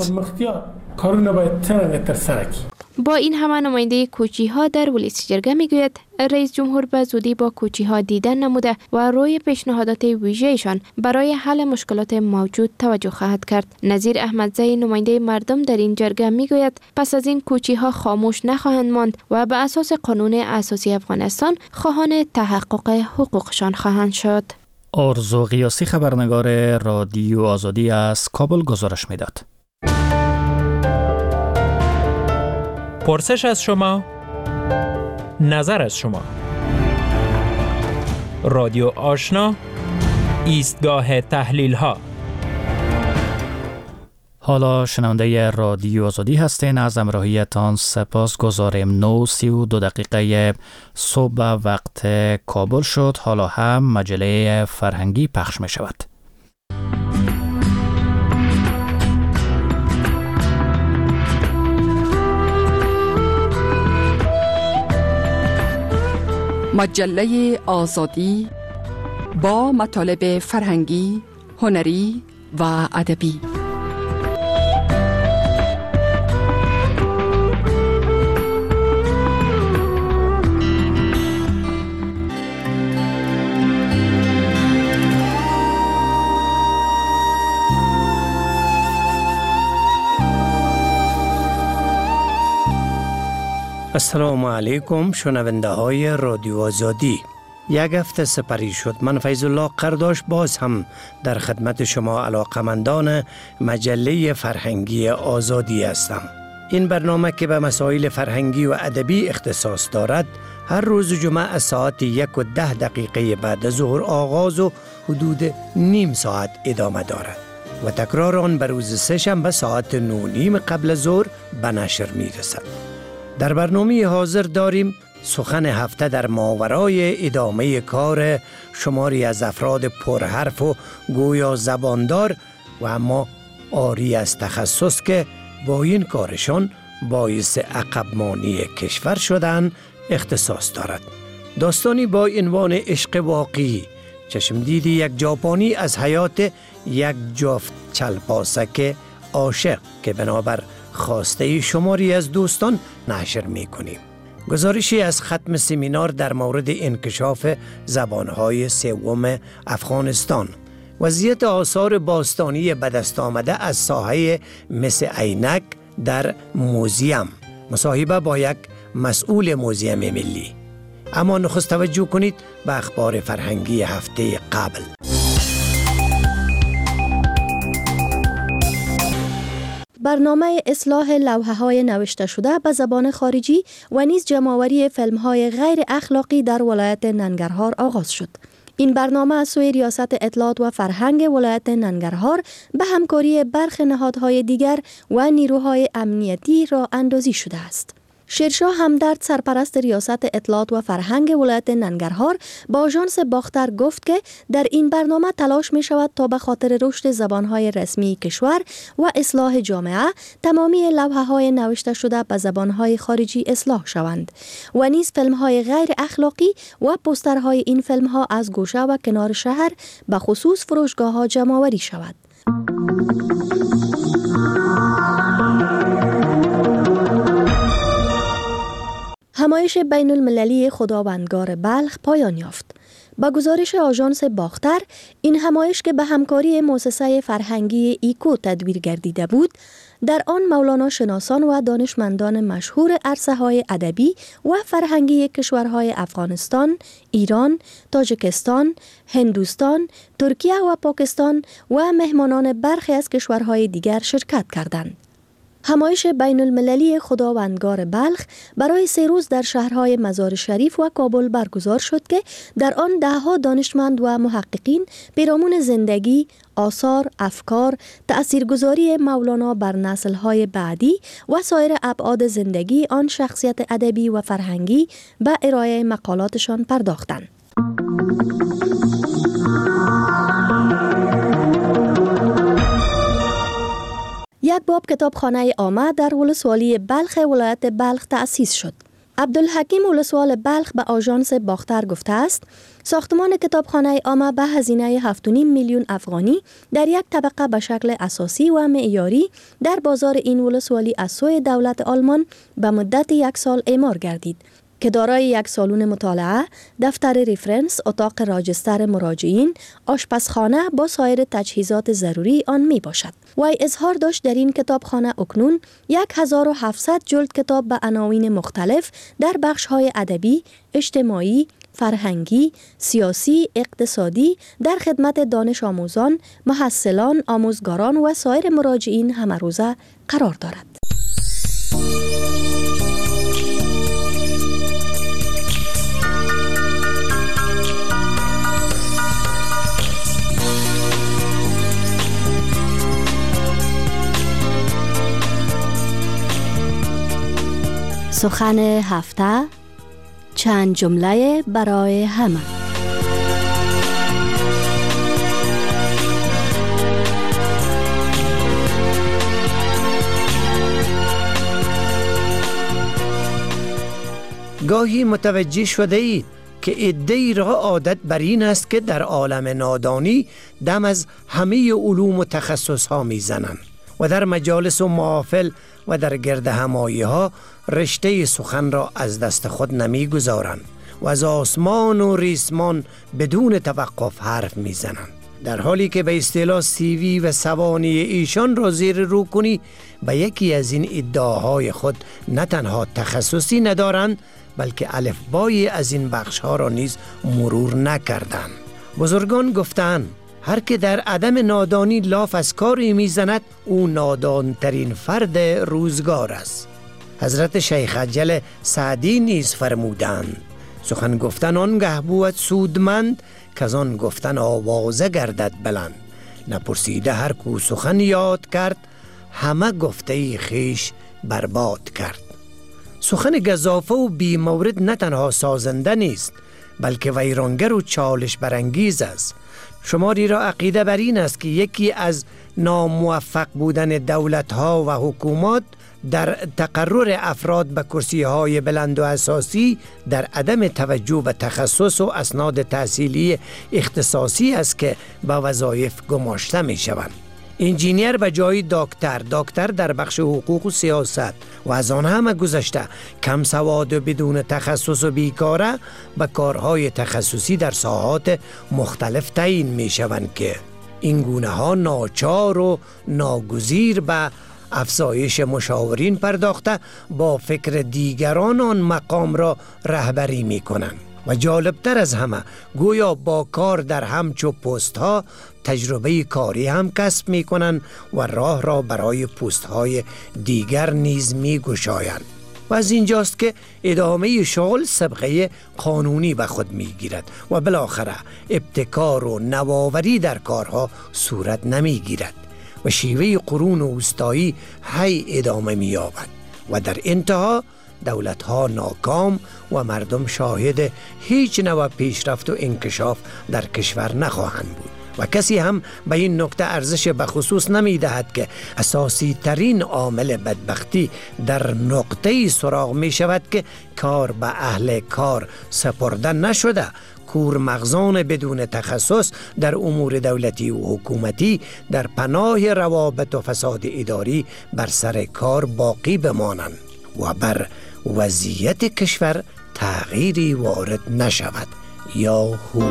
با این همه نماینده کوچی ها در ولایت جرگه میگوید رئیس جمهور به زودی با کوچی ها دیدن نموده و روی پیشنهادات ویژه‌شان برای حل مشکلات موجود توجه خواهد کرد. نظیر احمدزی نماینده مردم در این جرگه میگوید پس از این کوچی ها خاموش نخواهند ماند و به اساس قانون اساسی افغانستان خواهان تحقق حقوقشان خواهند شد. آرزو قیاسی خبرنگار رادیو آزادی از کابل گزارش میداد. پرسش از شما، نظر از شما. رادیو آشنا، ایستگاه تحلیل ها. حالا شنونده رادیو آزادی هستین. از همراهیتان سپاس گذاریم. نو سی و دو دقیقه صبح وقت کابل شد. حالا هم مجله فرهنگی پخش می شود. مجله آزادی با مطالب فرهنگی، هنری و ادبی. السلام علیکم شنونده های رادیو آزادی. یک هفته سپری شد. من فیض الله قرداش باز هم در خدمت شما علاقمندان مجله فرهنگی آزادی هستم. این برنامه که به مسائل فرهنگی و ادبی اختصاص دارد هر روز جمعه از ساعت یک و ده دقیقه بعد از ظهر آغاز و حدود نیم ساعت ادامه دارد و تکرار آن به روز سه شنبه ساعت نه نیم قبل از ظهر به نشر می رسد. در برنامه حاضر داریم سخن هفته در ماورای ادامه کار شماری از افراد پرحرف و گویا زباندار و اما عاری از تخصص که با این کارشان باعث عقبمانی کشور شدن اختصاص دارد. داستانی با عنوان عشق واقعی، چشمدید یک ژاپنی از حیات یک جفت چلپاسک عاشق که بنابر خواسته شماری از دوستان نشر می کنیم. گزارشی از ختم سمینار در مورد انکشاف زبانهای سوم افغانستان، وضعیت آثار باستانی به دست آمده از ساحه مس عینک در موزیم، مصاحبه با یک مسئول موزیم ملی. اما نخست توجه کنید به اخبار فرهنگی هفته قبل. برنامه اصلاح لوحه‌های نوشته شده به زبان خارجی و نیز جمع‌آوری فیلم‌های غیر اخلاقی در ولایت ننگرهار آغاز شد. این برنامه از سوی ریاست اطلاعات و فرهنگ ولایت ننگرهار به همکاری برخی نهادهای دیگر و نیروهای امنیتی راه اندازی شده است. شیرشاه همدرد سرپرست ریاست اطلاعات و فرهنگ ولایت ننگرهار با آژانس باختر گفت که در این برنامه تلاش می شود تا به خاطر رشد زبانهای رسمی کشور و اصلاح جامعه تمامی لوحه‌های نوشته شده به زبانهای خارجی اصلاح شوند و نیز فیلم‌های غیر اخلاقی و پوسترهای این فیلم‌ها از گوشه و کنار شهر به خصوص فروشگاه‌ها جمع‌آوری شود. همایش بین المللی خداوندگار بلخ پایان یافت. با گزارش آژانس باختر، این همایش که به همکاری مؤسسه فرهنگی ایکو تدویر گردیده بود، در آن مولانا شناسان و دانشمندان مشهور عرصه‌های ادبی و فرهنگی کشورهای افغانستان، ایران، تاجیکستان، هندوستان، ترکیه و پاکستان و مهمانان برخی از کشورهای دیگر شرکت کردند. همایش بین المللی خداوندگار بلخ برای سه روز در شهرهای مزار شریف و کابل برگزار شد که در آن دهها دانشمند و محققین پیرامون زندگی، آثار، افکار، تأثیرگذاری مولانا بر نسل‌های بعدی و سایر ابعاد زندگی آن شخصیت ادبی و فرهنگی به ارائه مقالاتشان پرداختند. یک باب کتابخانه عامه در ولسوالی بلخ ولایت بلخ تأسیس شد. عبدالحکیم ولسوال بلخ به آژانس باختر گفته است ساختمان کتابخانه عامه به هزینه هفت و نیم میلیون افغانی در یک طبقه به شکل اساسی و معیاری در بازار این ولسوالی از سوی دولت آلمان به مدت یک سال اعمار گردید که دارای یک سالن مطالعه، دفتر ریفرنس، اتاق راجستر مراجعین، آشپزخانه با سایر تجهیزات ضروری آن می باشد. وی اظهار داشت در این کتابخانه اکنون هزار و هفتصد جلد کتاب به عناوین مختلف در بخش‌های ادبی، اجتماعی، فرهنگی، سیاسی، اقتصادی در خدمت دانش آموزان، محصلان، آموزگاران و سایر مراجعین همه روزه قرار دارد. سخن هفته، چند جمله برای همه. گاهی متوجه شده اید که عده‌ای را عادت بر این است که در عالم نادانی دم از همه علوم و تخصص ها می زنند و در مجالس و محافل و در گرد همایی ها رشته سخن را از دست خود نمی گذارند و از آسمان و ریسمان بدون توقف حرف می زنند. در حالی که به اصطلاح سیوی و سوانی ایشان را زیر رو کنی به یکی از این ادعاهای خود نه تنها تخصصی ندارند بلکه الفبای از این بخش ها را نیز مرور نکردند. بزرگان گفتند هر که در عدم نادانی لاف از کاری میزند او نادانترین فرد روزگار است. حضرت شیخ اجل سعدی نیز فرمودند سخن گفتن آنگه بود سودمند که از آن گفتن آوازه گردد بلند. نپرسیده هر کو سخن یاد کرد همه گفته خیش برباد کرد. سخن گزافه و بی مورد نه تنها سازنده نیست بلکه ویرانگر و چالش برانگیز است. شماری را عقیده بر این است که یکی از ناموفق بودن دولت‌ها و حکومات در تقرر افراد به کرسی‌های بلند و اساسی در عدم توجه و تخصص و اسناد تحصیلی اختصاصی است که به وظایف گماشته می‌شوند. انجینیر به جای دکتر، دکتر در بخش حقوق و سیاست و از آن همه گذشته کم سواد و بدون تخصص و بیکاره به کارهای تخصصی در ساحات مختلف تعیین می شوند که این گونه ها ناچار و ناگزیر به افزایش مشاورین پرداخته با فکر دیگران آن مقام را رهبری می کنند. و جالبتر از همه گویا با کار در همچو پست ها تجربه کاری هم کسب می کنند و راه را برای پست های دیگر نیز می گشایند. و از اینجاست که ادامه شغل سابقه قانونی به خود می گیرد و بالاخره ابتکار و نوآوری در کارها صورت نمی گیرد و شیوه قرون وسطایی هی ادامه می یابد و در انتها دولت‌ها ناکام و مردم شاهد هیچ نوع پیشرفت و انکشاف در کشور نخواهند بود و کسی هم به این نکته ارزش به خصوص نمی دهد که اساسی ترین عامل بدبختی در نقطه سراغ می شود که کار به اهل کار سپرده نشده. کور مغزان بدون تخصص در امور دولتی و حکومتی در پناه روابط و فساد اداری بر سر کار باقی بمانند و بر وضعیت کشور تغییری وارد نشود. یا هو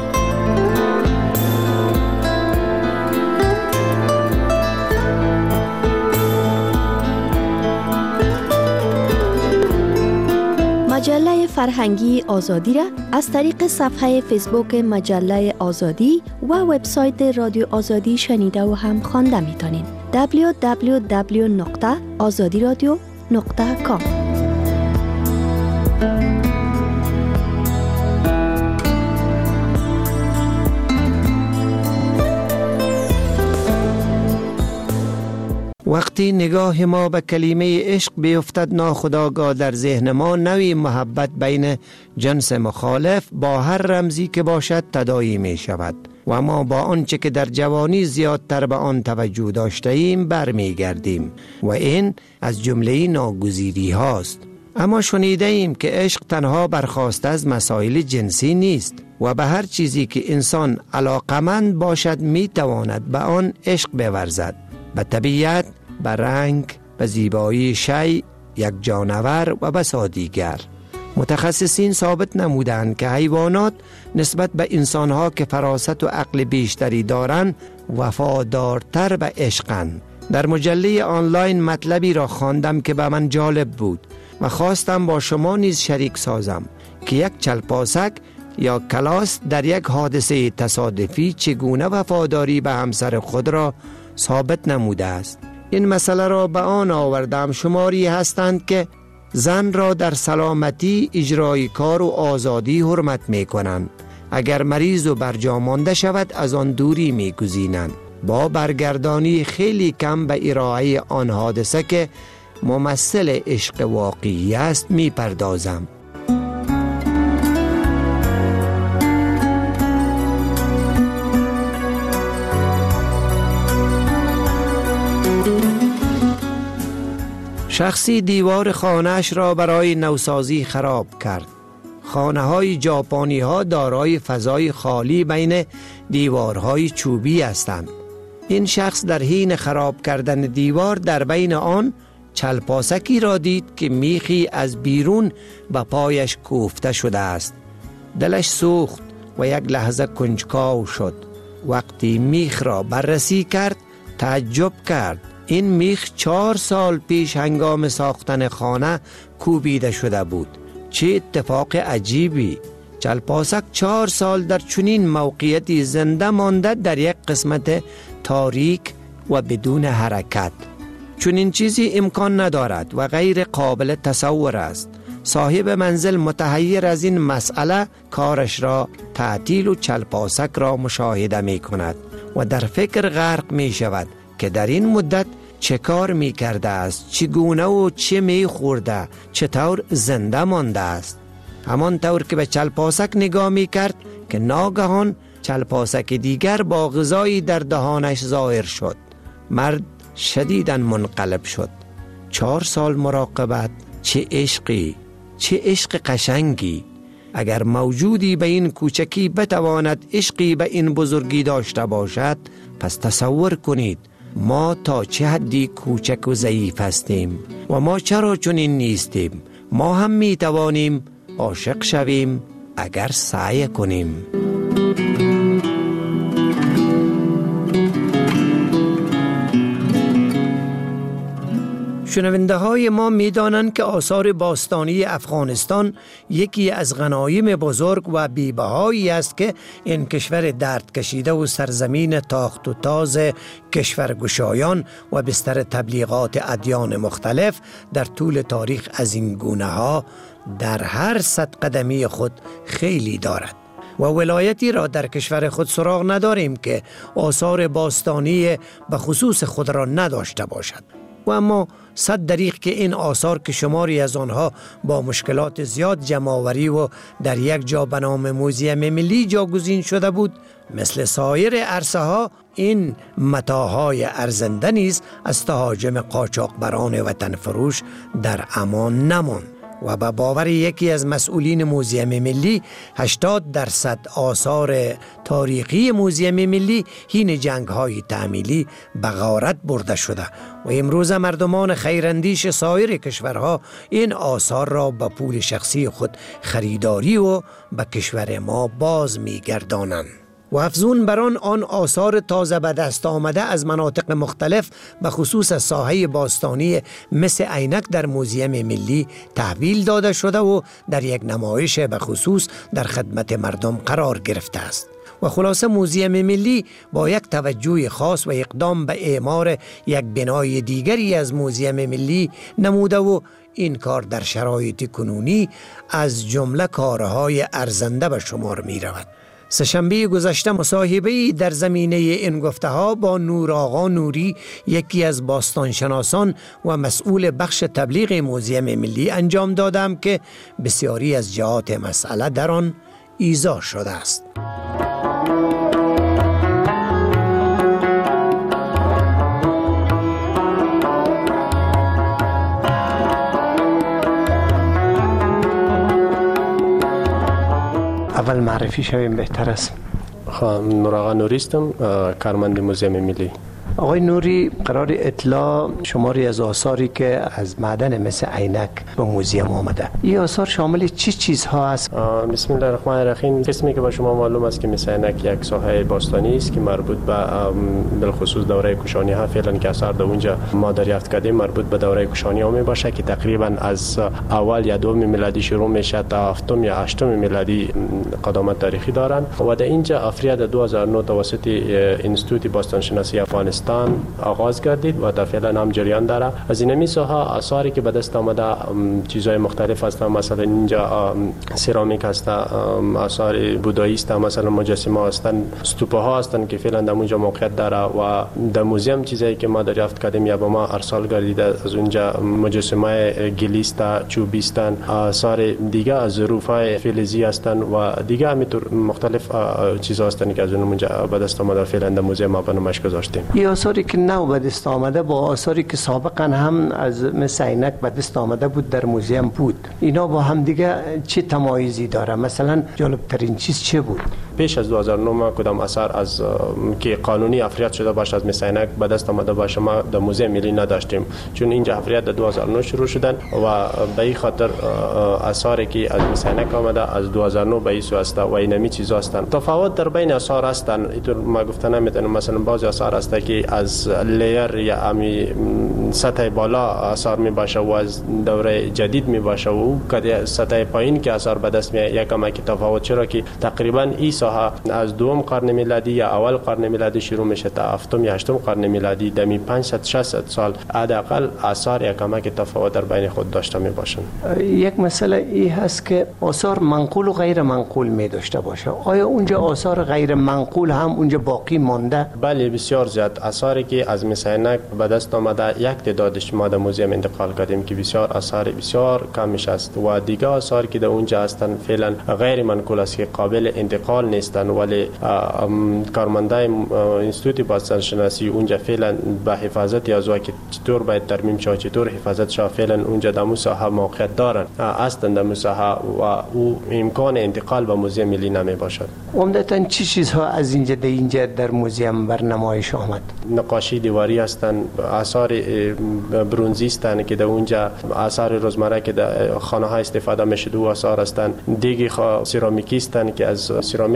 مجله فرهنگی آزادی را از طریق صفحه فیسبوک مجله آزادی و وبسایت رادیو آزادی شنیده و هم خوانده میتونین. دبلیو دبلیو دبلیو نقطه آزادی رادیو نقطه کام. وقتی نگاه ما به کلمه عشق بیفتد ناخودآگاه در ذهن ما نوی محبت بین جنس مخالف با هر رمزی که باشد تداعی می شود و ما با آنچه که در جوانی زیادتر به آن توجه داشته ایم برمی گردیم و این از جمله ناگزیری هاست. اما شنیده ایم که عشق تنها برخاسته از مسائل جنسی نیست و به هر چیزی که انسان علاقمند باشد می تواند به آن عشق بورزد. به طبیعت، به رنگ، به زیبایی شیء، یک جانور و بسا دیگر. متخصصین ثابت نمودند که حیوانات نسبت به انسانها که فراست و عقل بیشتری دارند وفادارتر به عشقند. در مجله آنلاین مطلبی را خواندم که به من جالب بود و خواستم با شما نیز شریک سازم که یک چلپاسک یا کلاس در یک حادثه تصادفی چگونه وفاداری به همسر خود را ثابت نموده است. این مسئله را به آن آوردم شماری هستند که زن را در سلامتی، اجرای کار و آزادی حرمت می کنند. اگر مریض و برجا مانده شود از آن دوری می گزینند. با برگردانی خیلی کم به ارائه آن حادثه که ممثل عشق واقعی است می پردازم. شخصی دیوار خانه‌اش را برای نوسازی خراب کرد. خانه‌های ژاپنی ها دارای فضای خالی بین دیوارهای چوبی هستند. این شخص در حین خراب کردن دیوار در بین آن چلپاسکی را دید که میخی از بیرون به پایش کوفته شده است. دلش سوخت و یک لحظه کنجکاو شد. وقتی میخ را بررسی کرد تعجب کرد. این میخ چهار سال پیش هنگام ساختن خانه کوبیده شده بود. چه اتفاق عجیبی! چلپاسک چهار سال در چنین موقعیتی زنده مانده در یک قسمت تاریک و بدون حرکت. چنین چیزی امکان ندارد و غیر قابل تصور است. صاحب منزل متحیر از این مسئله کارش را تعطیل و چلپاسک را مشاهده می کند و در فکر غرق می شود که در این مدت چه کار می کرده است، چگونه و چه می خورده، چطور زنده مانده است. همان طور که به چلپاسک نگاه می کرد که ناگهان چلپاسک دیگر با غذایی در دهانش ظاهر شد. مرد شدیداً منقلب شد. چهار سال مراقبت، چه عشقی، چه عشق قشنگی. اگر موجودی به این کوچکی بتواند عشقی به این بزرگی داشته باشد، پس تصور کنید ما تا چه حدی کوچک و ضعیف هستیم و ما چرا چنین نیستیم. ما هم می توانیم عاشق شویم اگر سعی کنیم. شنونده های ما می دانند که آثار باستانی افغانستان یکی از غنایم بزرگ و بی‌بهایی است که این کشور درد کشیده و سرزمین تاخت و تاز کشورگشایان و بستر تبلیغات ادیان مختلف در طول تاریخ از این گونه ها در هر صد قدمی خود خیلی دارد و ولایتی را در کشور خود سراغ نداریم که آثار باستانی به خصوص خود را نداشته باشد. و اما صد دریغ که این آثار که شماری از آنها با مشکلات زیاد جمع‌آوری و در یک جا به نام موزیم ملی جاگزین شده بود، مثل سایر عرصه ها این متاعهای ارزنده نیز از تهاجم قاچاقبران وطن فروش در امان نماند. و به باور یکی از مسئولین موزیم ملی، هشتاد درصد آثار تاریخی موزیم ملی هین جنگ های تعمیلی به غارت برده شده و امروز مردمان خیراندیش سایر کشورها این آثار را به پول شخصی خود خریداری و به کشور ما باز می گردانند. و افزون بران آن آثار تازه به دست آمده از مناطق مختلف به خصوص ساحه باستانی مس عینک در موزیم ملی تحویل داده شده و در یک نمایش به خصوص در خدمت مردم قرار گرفته است. و خلاصه موزیم ملی با یک توجه خاص و اقدام به اعمار یک بنای دیگری از موزیم ملی نموده و این کار در شرایط کنونی از جمله کارهای ارزنده به شمار می رود. سه‌شنبه گذشته مصاحبه‌ای در زمینه این گفته ها با نور آقا نوری، یکی از باستانشناسان و مسئول بخش تبلیغ موزیم ملی انجام دادم که بسیاری از جهات مسئله در آن ایضاح شده است. اول معرفی شویم بهتر است. نور آقا نوری هستم، کارمند موزیم ملی. آقای نوری، قرار اطلاع شماری از آثاری که از معدن مثل عینک به موزیم آمده، این آثار شامل چی چیزها است؟ بسم الله الرحمن الرحیم. قسمی که به شما معلوم است که مثل عینک یک ساحه باستانی است که مربوط به بالخصوص دوره کوشانی ها فعلا که اثر در اونجا ما دریافت کردیم مربوط به دوره کوشانی ها می باشه که تقریبا از اول یا دوم میلادی شروع میشه تا هفتم یا هشتم میلادی قدامت تاریخی دارن و در اینجا افریاد دو هزار و نه توسط انستیتوت باستانشناسی افغانستان آغاز گردید و تا فعلا هم جریان داره. از این میساها آثاری که به دست آمده چیزهای مختلف هستند، مثلا اینجا سرامیک هست، آثار بودایی است، مثلا مجسمه هستند، استوپه ها هستند که فعلا در اونجا موقعیت داره و در موزیم چیزایی که ما دریافت کردیم یا به ما ارسال گردیده از اونجا مجسمه گلی است، چوبی است، آثار دیگه از ظروفای فلزی هستند و دیگه همینطور مختلف چیزها هستند که از اونجا به دست آمده فعلا در موزیم ما به نمایش گذاشتیم. آثاری که نو به دست آمده با آثاری که سابقا هم از مثل عینک به دست آمده بود در موزیم بود، اینا با هم دیگه چه تمایزی داره؟ مثلا جالب ترین چیز چه بود؟ پیش از دو هزار و نه کدام اثر از که قانونی افریاد شده باشه از مثل عینک به دست آمده باشه ما در موزیم ملی نداشتیم، چون اینجا افریاد در دو هزار و نه شروع شدن و به این خاطر آثاری که از مثل عینک آمده از دو هزار و نه به این سو است و اینمی چیزا هستند. تفاوت در بین آثار هستند، اینطور ما گفتن نمیتونم. مثلا بعضی آثار هست که از لیر یا امی سطح بالا آثار می باشه و از دوره جدید می باشه و که سطح پایین که آثار به دست می یکم که تفاوت، چرا که تقریبا این ساحه از دوم قرن میلادی یا اول قرن میلادی شروع میشه تا هفتم یا هشتم قرن میلادی دمی پانصد شصت سال حداقل آثار یکم که تفاوت در بین خود داشته می باشند. یک مسئله این هست که آثار منقول و غیر منقول می داشته باشه. آیا اونجا آثار غیر منقول هم اونجا باقی مانده؟ بله، بسیار زیاد. آثاری که از مثل عینک به دست آمده یک تعدادش ما در موزیم انتقال کردیم که بسیار آثار بسیار کمش است و دیگه آثار که در اونجا هستند فعلا غیر منقول است که قابل انتقال نیستند، ولی کارمندای انستیتوت باستانشناسی اونجا فعلا به حفاظت از که چطور باید ترمیم شه، چطور حفاظت شه، فعلا اونجا در مساحه موقعیت دارن هستند در مساحه و او امکان انتقال به موزیم ملی نمی باشد. عمدتاً چی چیزها از اینجا در اینجا در موزیم بر نمایش آمد؟ نقاشی دیواری هستند، آثار برونزی هستند که در اونجا آثار روزمره که در خانه ها استفاده میشه دو آثار هستند، دیگه سرامیکی هستند که از سرامیک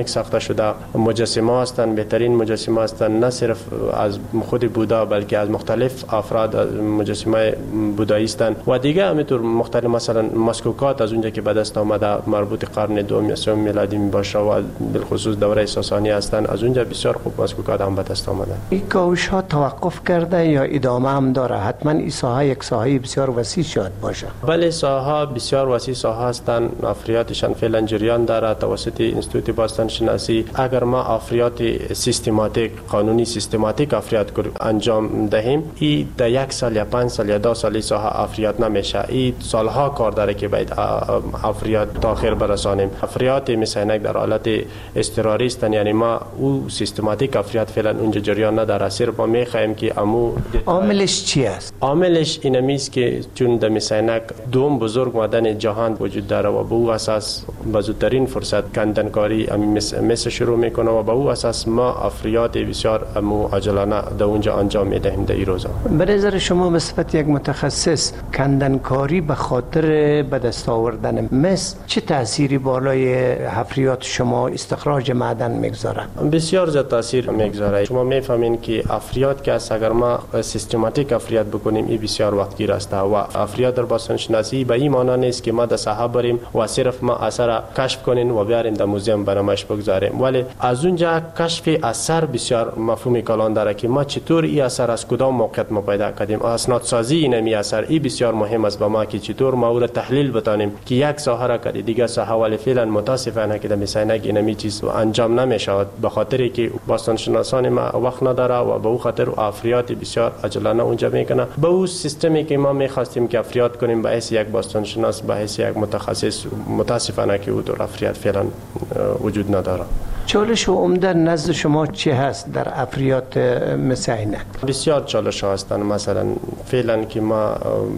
سرامیک ساخته شده، مجسمه هستند، بهترین مجسمه هستند، نه صرف از خود بودا بلکه از مختلف افراد مجسمه بودایی هستند و دیگه همینطور مختلف، مثلا مسکوکات از اونجا که به دست آمده مربوط قرن دوم یا سوم میلادی میباشه و بالخصوص دوره ساسانی هستند، از اونجا بسیار خوب مسکوکات هم به دست آمده. این کاوش ها توقف کرده یا ادامه هم داره؟ حتما این ساحه یک ساحه بسیار وسیع شاید باشه. بله، ساحه بسیار وسیع ساحه هستند، افریاتشان فعلا جریان داره توسط انستیتوت باستان شناسی. اگر ما افریات سیستماتیک قانونی سیستماتیک افریات انجام دهیم، این در یک سال یا پنج سال یا دو سال ساحه افریات نمیشه. این سالها کار داره که باید افریات تا آخر برسانیم. افریات مثل در حالت اضطراری هستند، یعنی ما او سیستماتیک افریات فعلا اونجا جریان نداره. صرف ما میخوایم که امو عاملش چی است؟ عاملش اینمی است که چون در مسینک دوم بزرگ معدن جهان وجود داره و به او اساس به زودترین فرصت کندنکاری مثل شروع میکنه و به او اساس ما افریات بسیار امو عاجلانه در اونجا انجام میدهیم در این روزا. به نظر شما به صفت یک متخصص کندنکاری به خاطر به دست آوردن مس چه تأثیری بالای افریات شما استخراج معدن میگذاره؟ بسیار زیاد تاثیر میگذاره. شما میفهمین که افریات که است، اگر ما سیستماتیک افریات بکنیم این بسیار وقتگیر است و افریات در باستان شناسی به این معنی نیست که ما در ساحه بریم و صرف ما اثر کشف کنیم و بیاریم در موزیم برامش بگذاریم، ولی از اونجا کشف اثر بسیار مفهوم کلان داره که ما چطور این اثر از کدام موقعیت ما پیدا کردیم. اسناد سازی اینمی اثر این بسیار مهم است با ما که چطور ما او را تحلیل بتانیم که یک ساحه را کردی دیگه ساحه، ولی فعلا متاسفانه که در مسینک اینمی چیز انجام نمیشه به خاطر که باستان شناسان ما وقت نداره و به او خاطر افریات بسیار عجلانه اونجا میکنه. به او سیستمی که ما میخواستیم که افریات کنیم به حیث یک باستان شناس، به حیث یک متخصص، متاسفانه که او در افریات فعلا وجود نداره. چالش و عمده نزد شما چی هست در افریات مسینک؟ بسیار چالش هستند. مثلا فعلا که ما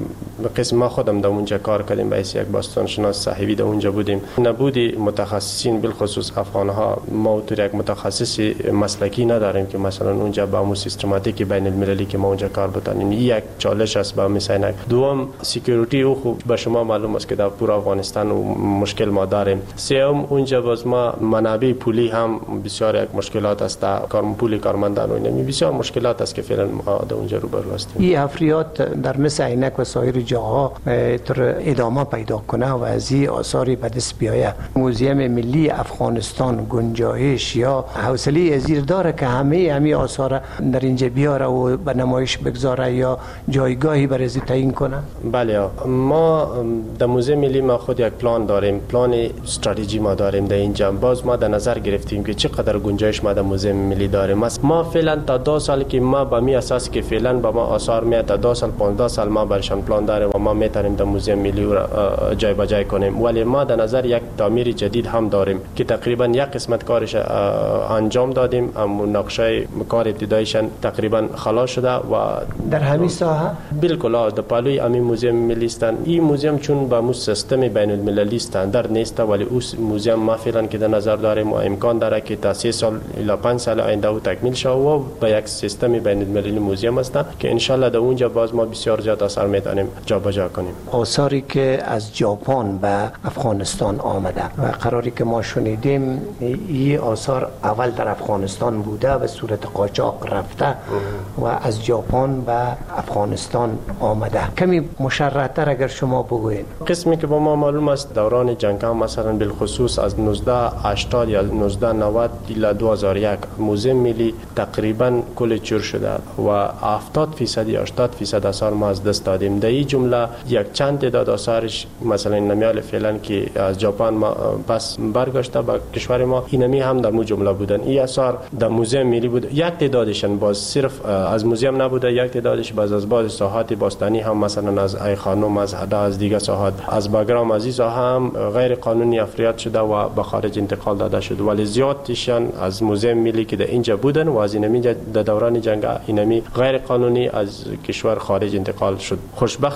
قسم ما خودم در اونجا کار کردیم به حیث یک باستان شناس صاحبی در اونجا بودیم، نبودی متخصصین بالخصوص افغان ها ما تو یک متخصص مسلکی نداریم که مثلا اونجا با مو سیستماتیک بین المللی که ما اونجا کار بتانیم. این یک چالش است با مسینک. دوم سکیوریتی او خوب به شما معلوم است که در پور افغانستان مشکل ما داریم. سوم اونجا باز ما منابع پولی هم بسیار یک مشکلات است، کارم پولی کارمندان و اینمی بسیار مشکلات است که فعلا ما در اونجا روبرو هستیم. این افریات در مسینک و سایر جاها تر ادامه پیدا کنه و از این آثاری به دست بیایه. موزیم ملی افغانستان گنجایش یا حوصله ازیر داره که همه همه آثار در اینجا بیاره و به نمایش بگذاره یا جایگاهی برای تعیین کنه؟ بله، ما در موزیم ملی ما خود یک پلان داریم، پلان استراتژی ما داریم در اینجا. باز ما در نظر گرفتیم که چقدر گنجایش ما در موزیم ملی داریم. ما فعلا تا دو سال که ما به می اساس که فعلا با ما آثار میاد، تا دو سال پانزده سال ما برشان پلان داریم و ما میتونیم در موزیم ملی را جای به جای کنیم. ولی ما در نظر یک تعمیر جدید هم داریم که تقریبا یک قسمت کارش انجام دادیم، اما نقشه کار ابتدایشان تقریبا خلاص شده و در همین ساحه بالکل در پالوی امی موزیم ملی استن. این موزیم چون با مو سیستم بین المللی استاندارد نیست، ولی او موزیم ما فعلا که در نظر داریم و امکان داره که تا سه سال الی پنج سال آینده او تکمیل شه و با یک سیستم بین المللی موزیم است که ان شاء الله در اونجا باز ما بسیار زیاد اثر میتونیم جابجا کنیم. آثاری که از ژاپن به افغانستان آمده و قراری که ما شنیدیم این آثار اول در افغانستان بوده و صورت قاچاق رفته و از ژاپن به افغانستان آمده. کمی مشرح‌تر اگر شما بگوین. قسمی که با ما معلوم است دوران جنگ ها مثلا بالخصوص از نوزده هشتاد یا نوزده نود الی دو هزار و یک موزیم ملی تقریبا کل چور شده و هفتاد فیصد یا هشتاد فیصد آثار ما از دست دادیم. در این جمله یک چند تعداد آثارش مثلا نمیال فعلا که از ژاپن ما پس برگشته به کشور ما، اینمی هم در مو جمله بودن. این آثار در موزیم ملی بود. یک تعدادشان باز صرف از موزیم نبوده، یک تعدادش باز از بعض ساحات باستانی هم مثلا از ای خانم، از حدا، از دیگه ساحات، از باگرام، از این ساحه هم غیر قانونی افریاد شده و به خارج انتقال داده شد، ولی زیادشان از موزیم ملی که در اینجا بودن و از اینمی در دوران جنگ اینمی غیر قانونی از کشور خارج انتقال شد. خوشبختانه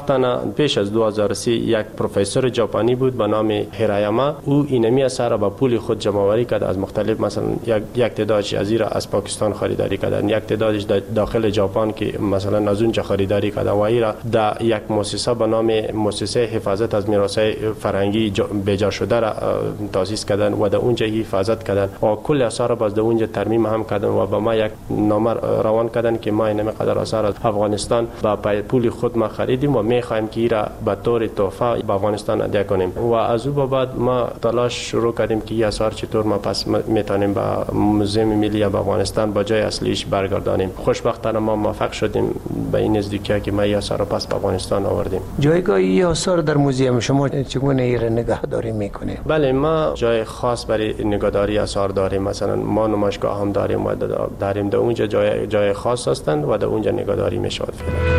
خوشبختانه پیش از دو هزار و سه یک پروفسور ژاپنی بود به نام هیرایاما. او اینمی اثر را به پول خود جمع آوری کرد از مختلف، مثلا یک یک تعدادش از ایرا از پاکستان خریداری کردن، یک تعدادش داخل ژاپن که مثلا از اونجا خریداری کردن و ایرا در یک مؤسسه به نام مؤسسه حفاظت از میراث فرهنگی بجا شده را تاسیس کردن و در اونجا حفاظت کردن و کل آثار را باز در اونجا ترمیم هم کردن و به ما یک نامه روان کردن که ما این مقدار آثار از افغانستان با پول خود ما خریدیم و میخوایم که ایرا به طور تحفه به افغانستان هدیه کنیم و از او بعد ما تلاش شروع کردیم که این آثار چطور ما پس میتونیم به موزیم ملی افغانستان با جای اصلیش برگردانیم. خوشبختانه ما موفق شدیم به این نزدیکی که ما این آثار را پس به افغانستان آوردیم. جایگاه این آثار در موزیم شما چگونه ایره نگهداری میکنه؟ بله، ما جای خاص برای نگهداری آثار داریم. مثلا ما نمایشگاه هم داریم و داریم در اونجا جای جای خاص هستند و در اونجا نگهداری میشود.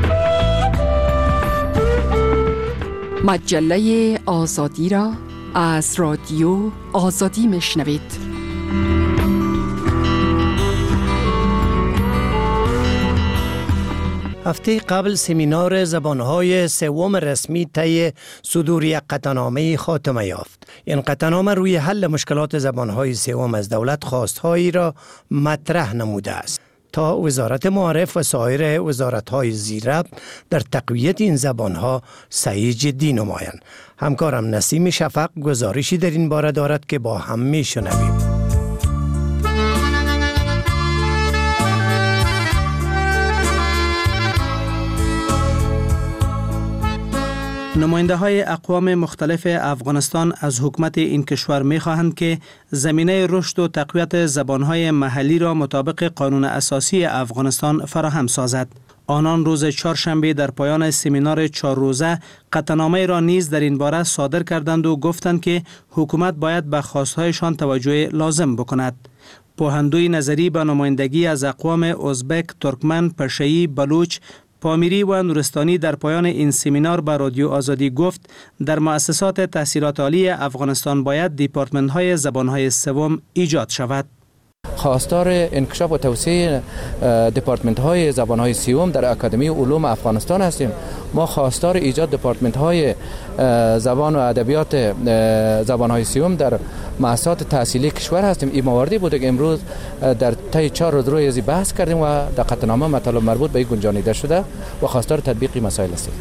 مجله آزادی را از رادیو آزادی میشنوید. هفته قبل سمینار زبانهای سوم رسمی طی صدور یک قطعنامه خاتمه یافت. این قطعنامه روی حل مشکلات زبانهای سوم از دولت خواستهایی را مطرح نموده است تا وزارت معارف و سایر وزارت‌های زیربط در تقویت این زبان‌ها سعی جدی نمایند. همکارم نسیم شفق گزارشی در این باره دارد که با هم می‌شنویم. نماینده های اقوام مختلف افغانستان از حکومت این کشور می خواهند که زمینه رشد و تقویت زبانهای محلی را مطابق قانون اساسی افغانستان فراهم سازد. آنان روز چهارشنبه در پایان سمینار چهار روزه قطعنامه را نیز در این باره صادر کردند و گفتند که حکومت باید به خواستهایشان توجه لازم بکند. پوهندوی نظری به نمایندگی از اقوام ازبک، ترکمن، پشه‌ای، بلوچ، پامیری و نورستانی در پایان این سمینار به رادیو آزادی گفت در مؤسسات تحصیلات عالی افغانستان باید دیپارتمنت های زبانهای سوم ایجاد شود. خواستار انکشاف و توسعه دپارتمنت های زبان های سوم در اکادمی علوم افغانستان هستیم. ما خواستار ایجاد دپارتمنت های زبان و ادبیات زبان های سوم در مؤسسات تحصیلی کشور هستیم. این مواردی بوده که امروز در طی چهار روز روی ازی بحث کردیم و در قطعنامه مطالب مربوط به این گنجانیده شده و خواستار تطبیق مسائل هستیم.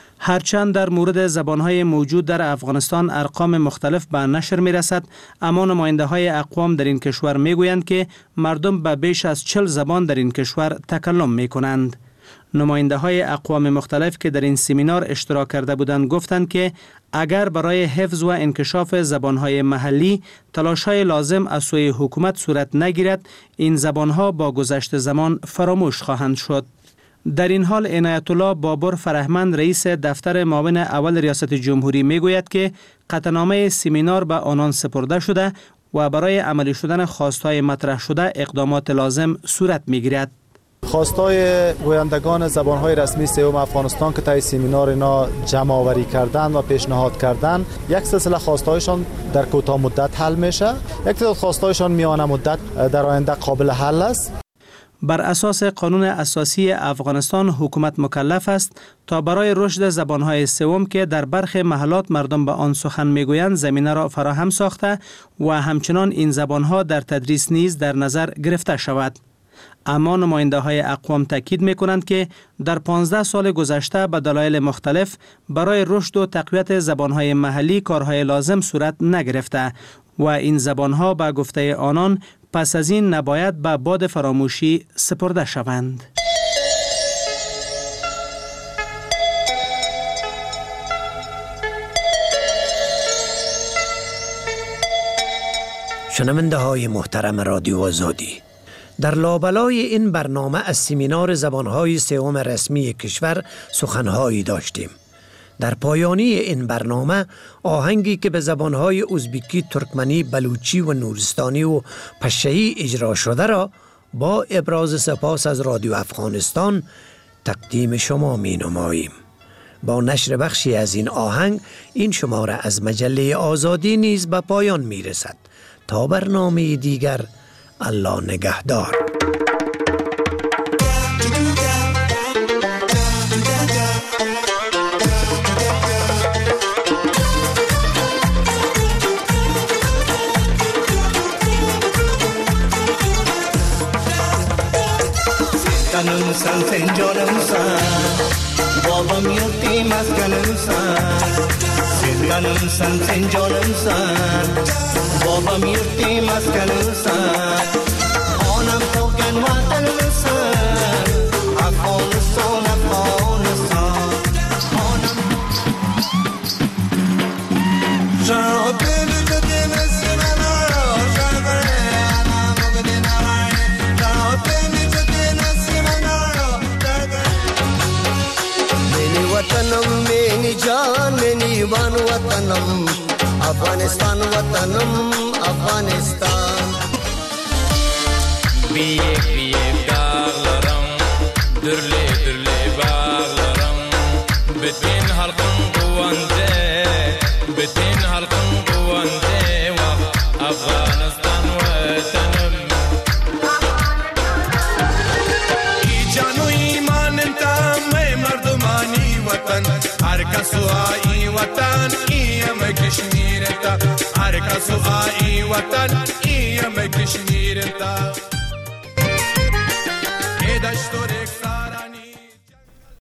هرچند در مورد زبانهای موجود در افغانستان ارقام مختلف به نشر می رسد، اما نماینده های اقوام در این کشور می گویند که مردم به بیش از چهل زبان در این کشور تکلم می کنند. نماینده های اقوام مختلف که در این سمینار اشتراک کرده بودند گفتند که اگر برای حفظ و انکشاف زبانهای محلی تلاش‌های لازم از سوی حکومت صورت نگیرد، این زبانها با گذشت زمان فراموش خواهند شد. در این حال عنایت الله بابر فرهمند رئیس دفتر معاون اول ریاست جمهوری میگوید که قطعنامه سمینار به آنان سپرده شده و برای عملی شدن خواستهای مطرح شده اقدامات لازم صورت میگیرد. خواستای گویندگان زبانهای رسمی سوم افغانستان که طی سمینار اینا جمع آوری کردن و پیشنهاد کردن، یک سلسله خواستایشان در کوتاه مدت حل میشه، یک تعداد خواستایشان میانه مدت در آینده قابل حل است. بر اساس قانون اساسی افغانستان حکومت مکلف است تا برای رشد زبانهای سوم که در برخی محلات مردم به آن سخن میگویند زمینه را فراهم ساخته و همچنان این زبانها در تدریس نیز در نظر گرفته شود. اما نماینده های اقوام تاکید می کنند که در پانزده سال گذشته به دلایل مختلف برای رشد و تقویت زبانهای محلی کارهای لازم صورت نگرفته و این زبانها به گفته آنان پس از این نباید به باد فراموشی سپرده شوند. شنونده های محترم رادیو آزادی، در لابلای این برنامه از سمینار زبانهای سوم رسمی کشور سخنهایی داشتیم. در پایانی این برنامه آهنگی که به زبانهای ازبکی، ترکمنی، بلوچی و نورستانی و پشه‌ای اجرا شده را با ابراز سپاس از رادیو افغانستان تقدیم شما می نماییم. با نشر بخشی از این آهنگ این شماره از مجله آزادی نیز به پایان می رسد. تا برنامه دیگر، الله نگهدار. بابام یورتی مسکنم سن سیدگانم سن سنجانم سن بابام یورتی مسکنم سن آنم توگن وطنم سن افغانستان افغانستان آنم شرابی لجدی نسیمن آرا شرقره آنم مگدی نوانی شرابی لجدی نسیمن آرا شرقره منی وطنم منی جان منی وان وطنم افغانستان وطنم افغانستان بیک بیک dağlarım dürle dürle bağlarım bütün halkın kuvvende bütün halkın kuvvende vah Afganistan vatanım ki canu imanın tam mardumani vatan herkasu ai vatan iyem Kashmir ta herkasu ai vatan iyem Kashmir